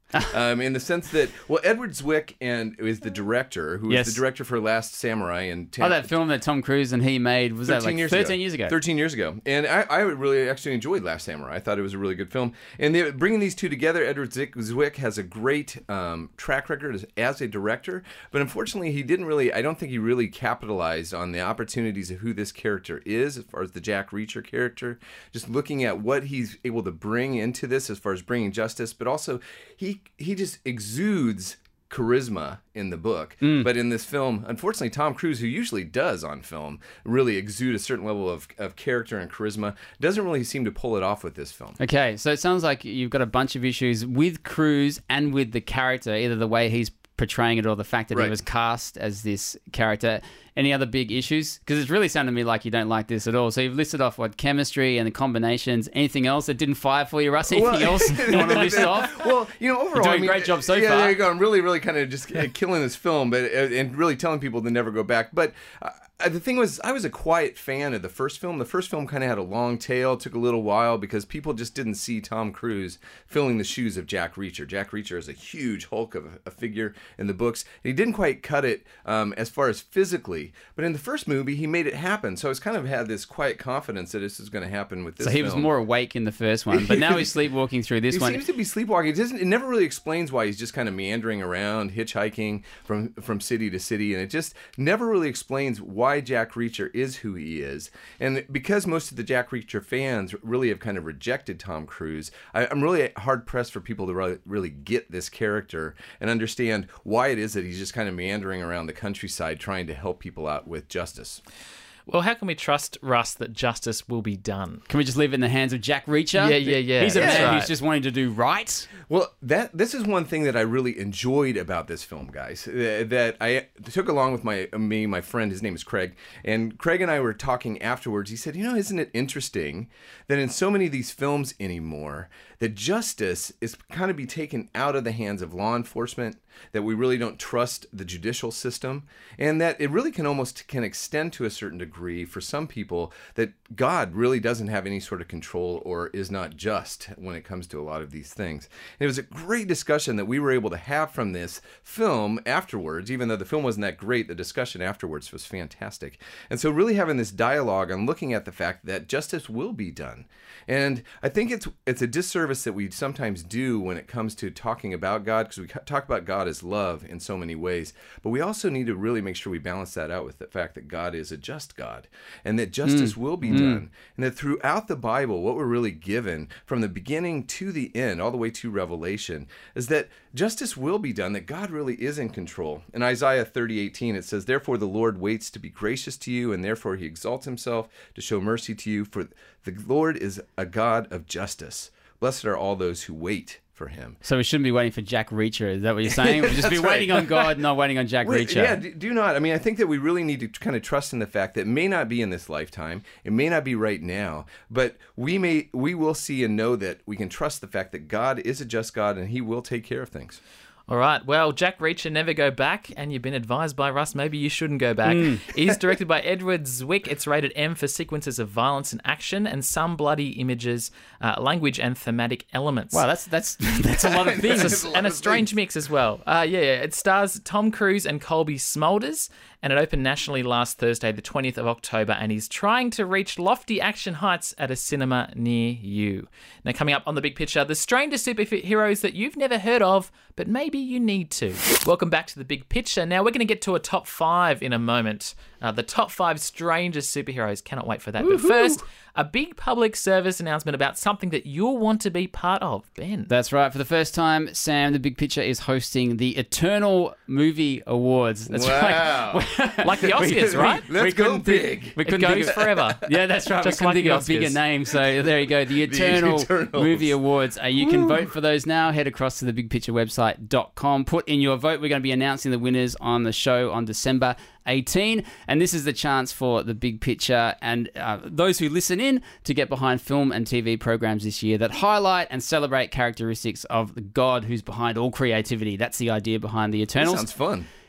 C: um, in the sense that, well, Edward Zwick and is the director, who
B: Yes.
C: was the director for Last Samurai and
B: Oh, that film that Tom Cruise and he made, was that like
C: years
B: thirteen
C: ago.
B: years ago?
C: thirteen years ago. And I, I really actually enjoyed Last Samurai. I thought it was a really good film. And they, bringing these two together, Edward Zwick, Zwick has a great um, track record as, as a director, but unfortunately he didn't really, I don't think he really capitalized on the opportunities of who this character is as far as the Jack Reacher character, just looking at what he's able to bring into this as far as bringing justice, but also he he just exudes charisma in the book.
B: Mm.
C: But in this film, unfortunately, Tom Cruise, who usually does on film, really exude a certain level of, of character and charisma, doesn't really seem to pull it off with this film.
B: Okay, so it sounds like you've got a bunch of issues with Cruise and with the character, either the way he's portraying it or the fact that
C: Right.
B: he was cast as this character. Any other big issues? Because it's really sounded to me like you don't like this at all. So you've listed off what chemistry and the combinations. Anything else that didn't fire for you, Russ? Anything
C: Well-
B: else you want to list off?
C: Well, you know, overall,
B: You're doing
C: I mean,
B: a great job so
C: yeah,
B: far.
C: there you go. I'm really, really kind of just uh, killing this film, but uh, and really telling people to never go back. But uh, the thing was, I was a quiet fan of the first film. The first film kind of had a long tail. It took a little while because people just didn't see Tom Cruise filling the shoes of Jack Reacher. Jack Reacher is a huge hulk of a, a figure in the books. And he didn't quite cut it um, as far as physically, but in the first movie, he made it happen. So I was kind of had this quiet confidence that this is going to happen with this
B: So he
C: film.
B: was more awake in the first one, but now he's sleepwalking through this
C: he
B: one.
C: seems to be sleepwalking. It doesn't. It never really explains why he's just kind of meandering around, hitchhiking from from city to city, and it just never really explains why Jack Reacher is who he is. And because most of the Jack Reacher fans really have kind of rejected Tom Cruise, I, I'm really hard pressed for people to really, really get this character and understand why it is that he's just kind of meandering around the countryside trying to help people out with justice.
D: Well, how can we trust, Russ, that justice will be done?
B: Can we just leave it in the hands of Jack Reacher?
D: Yeah, yeah, yeah.
B: He's a
D: That's
B: man
D: right.
B: who's just wanting to do right.
C: Well, that this is one thing that I really enjoyed about this film, guys. uh, That I took along with my me, my friend. His name is Craig, and Craig and I were talking afterwards. He said, "You know, isn't it interesting that in so many of these films anymore, that justice is kind of be taken out of the hands of law enforcement, that we really don't trust the judicial system, and that it really can almost can extend to a certain degree for some people that God really doesn't have any sort of control or is not just when it comes to a lot of these things." And it was a great discussion that we were able to have from this film afterwards. Even though the film wasn't that great, the discussion afterwards was fantastic. And so really having this dialogue and looking at the fact that justice will be done. And I think it's it's a disservice that we sometimes do when it comes to talking about God, because we talk about God as love in so many ways, but we also need to really make sure we balance that out with the fact that God is a just God and that justice
B: Mm.
C: will be
B: Mm.
C: done, and that throughout the Bible, what we're really given from the beginning to the end, all the way to Revelation, is that justice will be done, that God really is in control. In Isaiah thirty eighteen, it says, "Therefore the Lord waits to be gracious to you, and therefore he exalts himself to show mercy to you, for the Lord is a God of justice. Blessed are all those who wait for him."
B: So we shouldn't be waiting for Jack Reacher. Is that what you're saying? We'll just be
C: That's
B: waiting
C: right.
B: on God, not waiting on Jack
C: Wait,
B: Reacher.
C: Yeah, do, do not. I mean, I think that we really need to kind of trust in the fact that it may not be in this lifetime, it may not be right now, but we may, we will see and know that we can trust the fact that God is a just God and he will take care of things.
D: All right. Well, Jack Reacher, never go back, and you've been advised by Russ, maybe you shouldn't go back.
B: Mm.
D: It is directed by Edward Zwick. It's rated M for sequences of violence and action and some bloody images, uh, language and thematic elements.
B: Wow, that's that's that's a lot of things.
D: It's a- and a strange mix as well. Uh, yeah, yeah, it stars Tom Cruise and Colby Smulders, and it opened nationally last Thursday, the twentieth of October, and he's trying to reach lofty action heights at a cinema near you. Now, coming up on The Big Picture, the strangest superheroes that you've never heard of, but maybe you need to. Welcome back to The Big Picture. Now, we're going to get to a top five in a moment. Uh, the top five strangest superheroes. Cannot wait for that.
B: Woohoo.
D: But first, a big public service announcement about something that you'll want to be part of. Ben.
B: That's right. For the first time, Sam, The Big Picture is hosting the Eternal Movie Awards. That's
C: Wow.
B: right.
D: Like the Oscars,
B: We-
D: right?
C: Let's
B: we
C: go
B: couldn't
C: big.
B: Think, we
D: It
B: couldn't
D: goes
B: think of-
D: forever.
B: Yeah, that's right.
D: Just
B: we couldn't
D: like
B: think
D: the
B: of a bigger
D: Oscars.
B: name. So there you go. The Eternal
C: Eternals.
B: Movie Awards. Uh, you can vote for those now. Head across to the big picture website dot com. Put in your vote. We're going to be announcing the winners on the show on December eighteenth. And this is the chance for The Big Picture and uh, those who listen in to get behind film and T V programs this year that highlight and celebrate characteristics of the God who's behind all creativity. That's the idea behind the
C: That
B: Eternals.
C: sounds fun.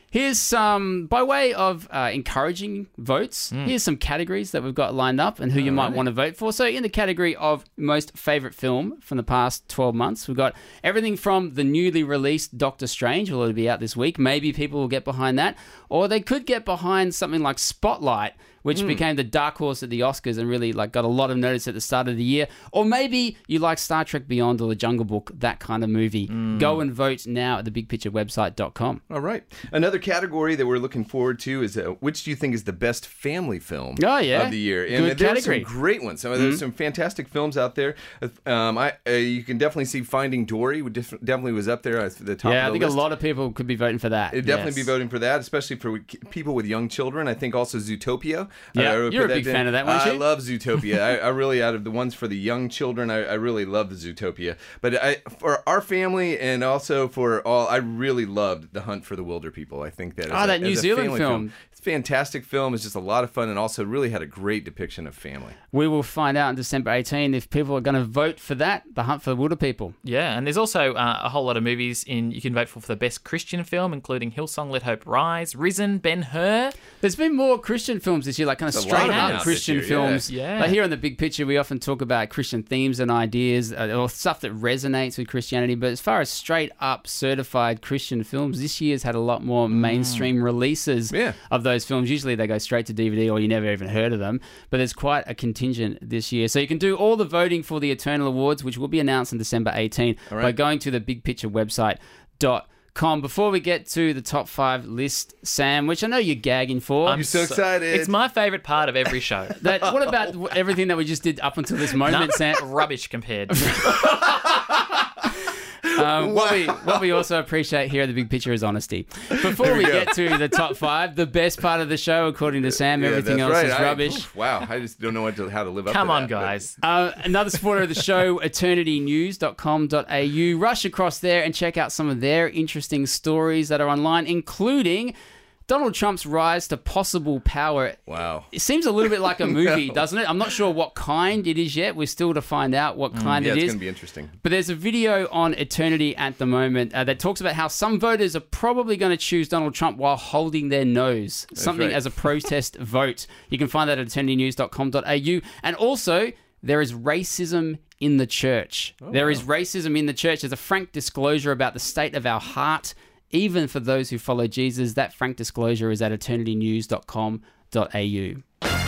B: Here's some, by way of uh, encouraging votes,
D: Mm.
B: here's some categories that we've got lined up and who you
C: All
B: might
C: right.
B: want to vote for. So in the category of most favourite film from the past twelve months, we've got everything from the newly released Doctor Strange, will be out this week. Maybe people will get behind that. Or they could get behind something like Spotlight, which
C: Mm.
B: became the dark horse at the Oscars and really like got a lot of notice at the start of the year. Or maybe you like Star Trek Beyond or The Jungle Book, that kind of movie.
C: Mm.
B: Go and vote now at the big picture website dot com.
C: All right. Another category that we're looking forward to is uh, which do you think is the best family film
B: Oh, yeah.
C: of the year? And
B: Good
C: there are
B: category.
C: some great ones. So there's
B: Mhm.
C: some fantastic films out there. Um, I uh, you can definitely see Finding Dory. Would def- definitely was up there at the top.
B: Yeah,
C: of
B: I
C: the
B: think
C: list.
B: a lot of people could be voting for that.
C: It'd definitely
B: Yes.
C: be voting for that, especially for people with young children. I think also Zootopia.
B: Yeah,
C: I would
B: you're
C: put
B: a big
C: in.
B: fan of that, weren't
C: I
B: you?
C: love Zootopia. I, I really, out of the ones for the young children, I, I really love the Zootopia. But I, for our family and also for all, I really loved The Hunt for the Wilder People. I think that is
B: Oh,
C: a-
B: that New
C: as a
B: Zealand
C: family
B: film.
C: It's a fantastic film. It's just a lot of fun and also really had a great depiction of family.
B: We will find out on December eighteenth if people are going to vote for that, The Hunt for the Wilder People.
D: Yeah, and there's also uh, a whole lot of movies in you can vote for for the best Christian film, including Hillsong, Let Hope Rise, Risen, Ben-Hur.
B: There's been more Christian films this year, like kind of
C: There's a
B: straight
C: lot of them
B: out
C: out
B: Christian
C: this year, yeah.
B: films.
D: Yeah.
B: Like here on the big picture, we often talk about Christian themes and ideas uh, or stuff that resonates with Christianity. But as far as straight up certified Christian films, this year's had a lot more mainstream releases
C: Yeah.
B: of those films. Usually they go straight to D V D or you never even heard of them. But there's quite a contingent this year. So you can do all the voting for the Eternal Awards, which will be announced on December eighteenth
C: All right.
B: by going to the big picture website dot com. Before we get to the top five list, Sam, which I know you're gagging for.
C: I'm so excited.
D: It's my favourite part of every show.
B: That, what about everything that we just did up until this moment,
D: No,
B: Sam?
D: rubbish compared.
B: Um, what, we, what we also appreciate here at the Big Picture is honesty. Before
C: There we
B: we
C: go.
B: get to the top five, the best part of the show, according to Sam,
C: Yeah,
B: everything
C: that's
B: else
C: right.
B: is
C: I-
B: rubbish.
C: oof, wow, I just don't know what to, how to live up
D: Come
C: to
D: on,
C: that, but-
D: guys.
B: Uh, another supporter of the show, eternity news dot com dot a u. Rush across there and check out some of their interesting stories that are online, including Donald Trump's rise to possible power.
C: Wow.
B: It seems a little bit like a movie,
C: No.
B: doesn't it? I'm not sure what kind it is yet. We're still to find out what kind
C: Yeah,
B: it
C: it's
B: is.
C: going to be interesting.
B: But there's a video on Eternity at the moment uh, that talks about how some voters are probably going to choose Donald Trump while holding their nose. Something
C: right.
B: as a protest vote. You can find that at eternity news dot com dot a u. And also, there is racism in the church.
C: Oh,
B: there is racism in the church. There's a frank disclosure about the state of our heart, even for those who follow Jesus. That frank disclosure is at eternity news dot com dot a u.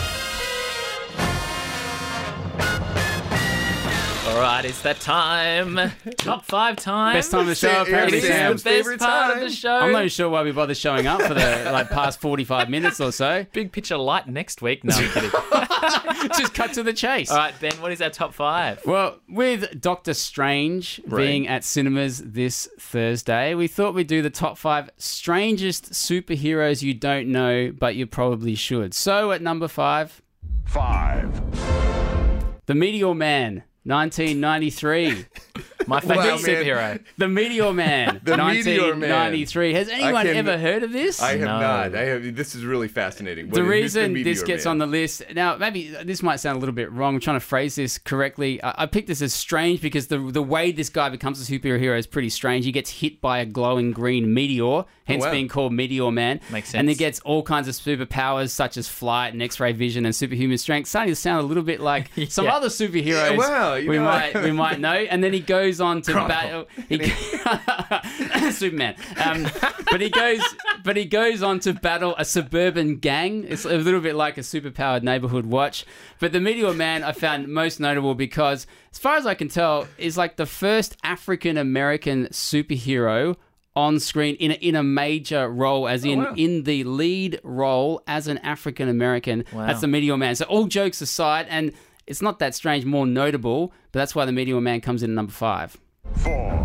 D: All right, it's that time. Top five time.
B: Best time of the show,
C: Sam-
B: apparently,
D: It is
B: Sam.
D: the best
C: Favorite
D: part
C: time.
D: of the show.
B: I'm not even sure why we bother showing up for the like past forty-five minutes or so.
D: Big Picture Light next week. No, I'm kidding.
B: Just cut to the chase.
D: All right, Ben, what is our top five?
B: Well, with Doctor Strange
C: Right.
B: being at cinemas this Thursday, we thought we'd do the top five strangest superheroes you don't know, but you probably should. So at number five,
L: Five.
B: The Meteor Man, nineteen ninety-three.
D: My favourite
C: Wow, man.
D: superhero.
B: The Meteor Man,
C: The Meteor Man.
B: nineteen ninety-three. Has anyone
C: can-
B: ever heard of this?
C: I have
D: No.
C: not. I have. This is really fascinating. What-
B: The
C: who's
B: reason
C: Meteor
B: this gets
C: Man?
B: on the list now, maybe this might sound a little bit wrong. I'm trying to phrase this correctly. I, I picked this as strange because the the way this guy becomes a superhero is pretty strange. He gets hit by a glowing green meteor, hence
C: Oh, wow.
B: being called Meteor Man.
D: Makes
B: And he
D: sense.
B: gets all kinds of superpowers such as flight and X-ray vision and superhuman strength, starting to sound a little bit like some
D: Yeah.
B: other superheroes
C: Yeah, wow, you
B: we
C: know.
B: might we might know. And then he goes on to
C: Chronicle.
B: battle. He, Superman. Um, but he goes, but he goes on to battle a suburban gang. It's a little bit like a superpowered neighborhood watch. But the Meteor Man I found most notable because, as far as I can tell, is like the first African American superhero on screen in a, in a major role, as in
C: wow.
B: in the lead role as an African American.
D: Wow.
B: That's the Meteor Man. So all jokes aside, and it's not that strange, more notable, but that's why the Meteor Man comes in at number five.
L: Four.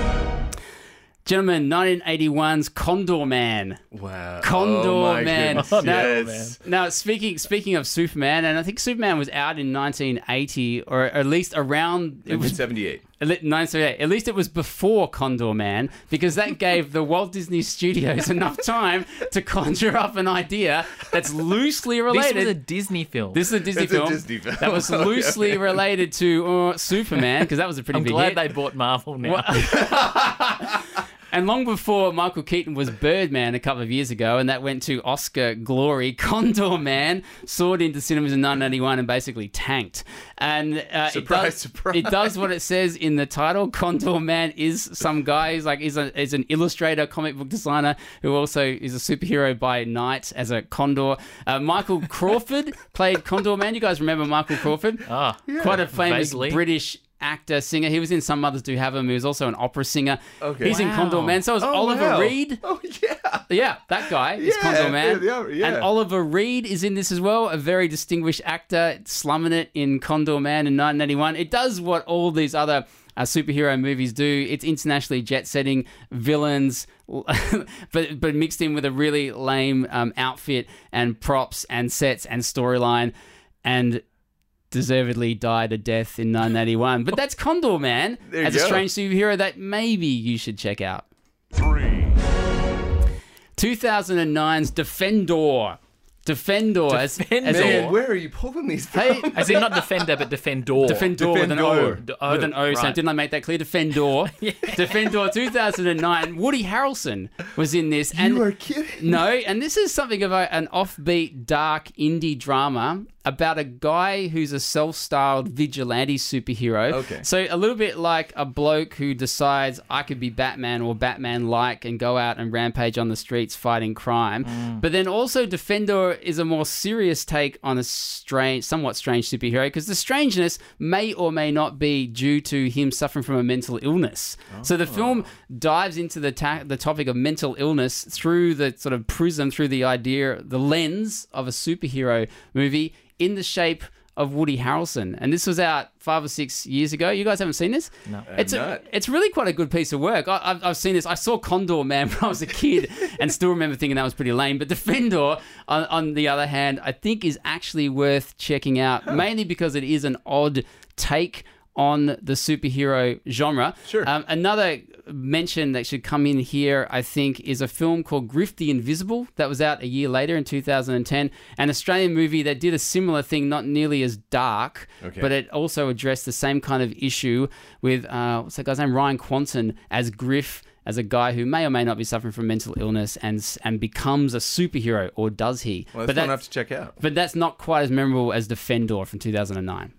B: Gentlemen, nineteen eighty-one's Condor Man.
C: Wow.
B: Condor
C: oh my
B: Man.
C: goodness,
B: Now-
C: yes.
B: Now, speaking speaking of Superman, and I think Superman was out in nineteen eighty, or at least around it was
C: seventy-eight.
B: nineteen seventy-eight. At least it was before Condor Man, because that gave the Walt Disney Studios enough time to conjure up an idea that's loosely
D: This
B: related.
D: was a Disney film.
B: This is a Disney
C: It's a
B: film
C: Disney film.
B: that was
C: Okay.
B: loosely related to uh, Superman, because that was a pretty
D: I'm
B: big
D: glad
B: hit.
D: they bought Marvel now.
B: And long before Michael Keaton was Birdman a couple of years ago, and that went to Oscar glory, Condor Man soared into cinemas in nineteen eighty-one and basically tanked. And uh,
C: Surprise,
B: it does,
C: surprise.
B: It does what it says in the title. Condor Man is some guy who's like is a is an illustrator, comic book designer who also is a superhero by night as a condor. Uh, Michael Crawford played Condor Man. You guys remember Michael Crawford?
D: Ah,
B: yeah. Quite a famous
D: Vaguely.
B: British actor, singer. He was in Some Mothers Do Have 'Em. He was also an opera singer.
C: Okay.
B: He's in
D: Wow.
B: Condor Man. So is
C: Oh,
B: Oliver
C: wow.
B: Reed.
C: Oh, yeah.
B: Yeah, that guy is
C: Yeah,
B: Condor Man.
C: yeah, yeah.
B: And Oliver Reed is in this as well, a very distinguished actor, slumming it in Condor Man in nineteen eighty-one. It does what all these other uh, superhero movies do. It's internationally jet-setting villains, but but mixed in with a really lame um, outfit and props and sets and storyline, and deservedly died a death in nineteen eighty-one. But that's Condor Man
C: There you
B: as a
C: go.
B: strange superhero that maybe you should check out. two thousand nine's Defendor. Defendor. As, as
C: Man,
B: a,
C: where are you pulling these from?
B: hey,
D: As in not Defender, but Defendor.
B: Defendor with an O.
C: Defendor.
D: Oh,
B: with an O. So
D: right.
B: didn't I make that clear? Defendor. Defendor two thousand nine. Woody Harrelson was in this. And
C: You are kidding.
B: no, and this is something of a, an offbeat, dark indie drama about a guy who's a self-styled vigilante superhero.
C: Okay.
B: So a little bit like a bloke who decides I could be Batman or Batman-like and go out and rampage on the streets fighting crime.
C: Mm.
B: But then also Defender is a more serious take on a strange, somewhat strange superhero, because the strangeness may or may not be due to him suffering from a mental illness. So the film dives into the ta- the topic of mental illness through the sort of prism, through the idea, the lens of a superhero movie in the shape of Woody Harrelson. And this was out five or six years ago. You guys haven't seen this?
D: No.
B: It's, a,
C: not.
B: it's really quite a good piece of work. I, I've, I've seen this. I saw Condor Man when I was a kid and still remember thinking that was pretty lame. But Defendor, on, on the other hand, I think is actually worth checking out, mainly because it is an odd take on the superhero genre.
C: Sure.
B: Um, another mention that should come in here, I think, is a film called Griff the Invisible that was out a year later in two thousand ten, an Australian movie that did a similar thing, not nearly as dark,
C: Okay.
B: but it also addressed the same kind of issue with, uh, what's that guy's name? Ryan Quanten as Griff, as a guy who may or may not be suffering from mental illness and and becomes a superhero, or does he?
C: Well,
B: but
C: that's one I have to check out.
B: But that's not quite as memorable as Defendor from two thousand nine.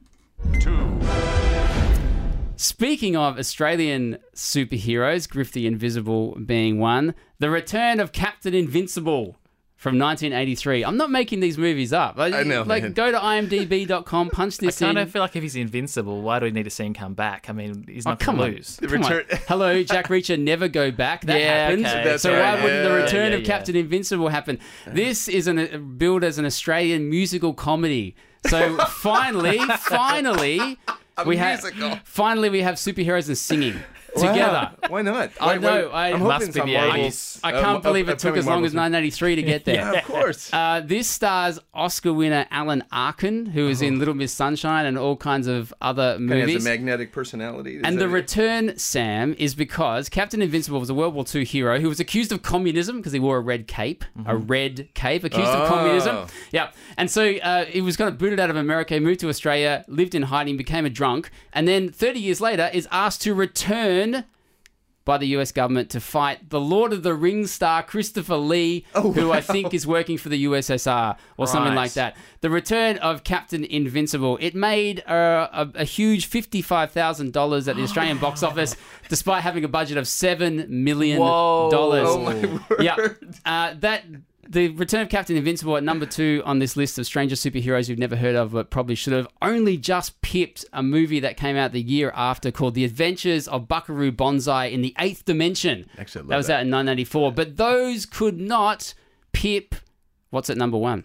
B: Speaking of Australian superheroes, Griff the Invisible being one, the return of Captain Invincible from nineteen eighty-three. I'm not making these movies up. Like,
C: I know,
B: Like,
C: man.
B: go to I M D B dot com, punch
D: I
B: this
D: kind
B: in.
D: of feel like if he's invincible, why do we need to see him come back? I mean, he's
B: Oh,
D: not
B: come
D: going
B: on.
D: to lose.
C: The
B: Come on.
C: return-
B: Hello, Jack Reacher, never go back. That
D: Yeah,
B: happened.
D: okay.
C: That's
B: So
C: right.
B: why wouldn't the
C: Yeah,
B: return
D: yeah,
B: of
D: yeah.
B: Captain Invincible happen? This is an, uh, billed as an Australian musical comedy. So finally, finally,
C: A
B: we have
C: musical.
B: finally we have superheroes and singing together.
C: Wow. Why not?
B: I
C: Wait,
B: know,
C: wait,
B: I-
C: I'm
B: It
C: hoping
D: must be
C: some
D: the
C: Marvels,
B: I
C: uh,
B: can't
C: up-
B: believe it took
C: upcoming
B: as long
C: Marvel
B: as nineteen eighty-three to get there.
C: Yeah, of course.
B: Uh, this stars Oscar winner Alan Arkin, who is in Little Miss Sunshine and all kinds of other
C: Kind of has
B: movies.
C: a magnetic personality. Is
B: And
C: that
B: the
C: it?
B: return, Sam, is because Captain Invincible was a World War Two hero who was accused of communism because he wore a red cape. A red cape, accused
C: Oh.
B: of communism. Yeah. And so uh, he was kind of booted out of America, moved to Australia, lived in hiding, became a drunk, and then thirty years later is asked to return by the U S government to fight the Lord of the Rings star Christopher Lee, who I think is working for the U S S R or something
D: Right.
B: like that. The return of Captain Invincible. It made uh, a, a huge fifty-five thousand dollars at the Australian box office, despite having a budget of seven million dollars.
D: Whoa.
C: Oh my word.
B: Yeah, uh, that the return of Captain Invincible at number two on this list of stranger superheroes you've never heard of, but probably should have, only just pipped a movie that came out the year after called The Adventures of Buckaroo Banzai in the Eighth Dimension.
C: Actually, I love
B: that was
C: that.
B: out in nineteen eighty-four. But those could not pip. What's at number one?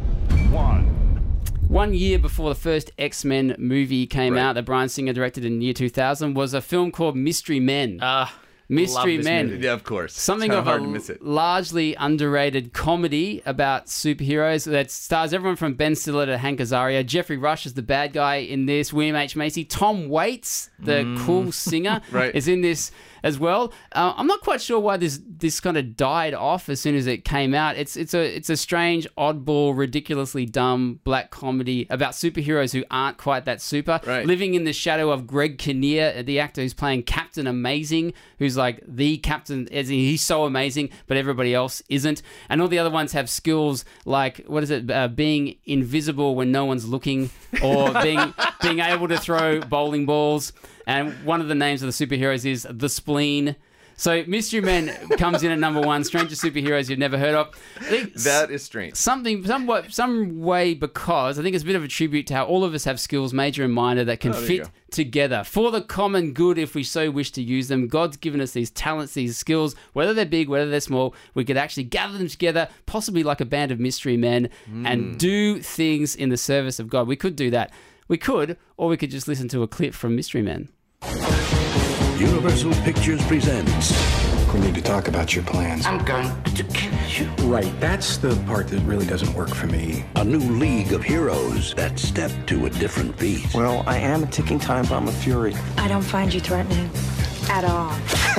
B: One year before the first X-Men movie came
C: Right.
B: out that Bryan Singer directed in the year two thousand was a film called Mystery Men.
D: Ah,
B: Mystery
D: love this
B: Men.
D: movie.
C: Yeah, of course.
B: Something
C: It's
B: of
C: kinda
B: a
C: hard to miss it.
B: largely underrated comedy about superheroes that stars everyone from Ben Stiller to Hank Azaria. Jeffrey Rush is the bad guy in this. William H. Macy. Tom Waits, the cool singer,
C: Right.
B: is in this. as well. Uh, I'm not quite sure why this this kind of died off as soon as it came out. It's it's a it's a strange, oddball, ridiculously dumb black comedy about superheroes who aren't quite that super,
C: Right.
B: living in the shadow of Greg Kinnear, the actor who's playing Captain Amazing, who's like the captain, as in he's so amazing, but everybody else isn't. And all the other ones have skills like, what is it, uh, being invisible when no one's looking, or being being able to throw bowling balls. And one of the names of the superheroes is The Spleen. So Mystery Men comes in at number one, strangest superheroes you've never heard of. I think
C: That is strange.
B: Something, somewhat, some way, because I think it's a bit of a tribute to how all of us have skills, major and minor, that can
C: Oh, there you
B: fit
C: go.
B: together for the common good if we so wish to use them. God's given us these talents, these skills, whether they're big, whether they're small. We could actually gather them together, possibly like a band of mystery men,
C: Hmm.
B: and do things in the service of God. We could do that. We could, or we could just listen to a clip from Mystery Men.
O: Universal Pictures presents.
L: We need to talk about your plans.
O: I'm going to kill you.
L: Right, that's the part that really doesn't work for me.
O: A new league of heroes that step to a different beat.
P: Well, I am a ticking time bomb of fury.
Q: I don't find you threatening at all.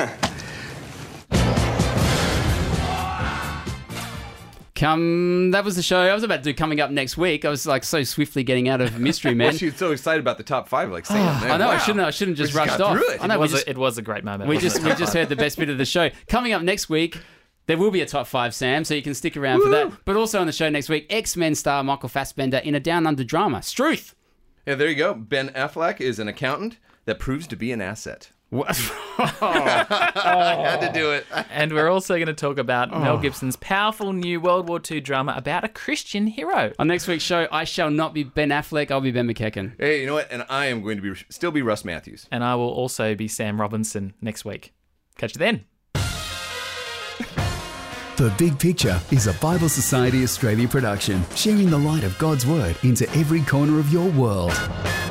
B: Come, that was the show I was about to do coming up next week. I was like so swiftly getting out of Mystery Men.
C: Well, she was so excited about the top five, like Sam.
B: I know.
C: Wow.
B: I shouldn't. I shouldn't just
C: We just
B: rushed
C: got
B: off.
C: through it.
B: I know.
D: It
B: we
D: was,
B: just,
D: a, it was a great moment.
B: we
D: wasn't
B: just
D: it?
B: we just heard the best bit of the show. Coming up next week, there will be a top five, Sam, so you can stick around for that. But also on the show next week, X-Men star Michael Fassbender in a Down Under drama. Struth.
C: Yeah, there you go. Ben Affleck is an accountant that proves to be an asset.
B: What?
C: I had to do it.
D: And we're also going to talk about Mel Gibson's powerful new World War Two drama about a Christian hero.
B: On next week's show, I shall not be Ben Affleck. I'll be Ben McKecken.
C: Hey, you know what? And I am going to be still be Russ Matthews.
D: And I will also be Sam Robinson next week. Catch you then.
A: The Big Picture is a Bible Society Australia production, sharing the light of God's Word into every corner of your world.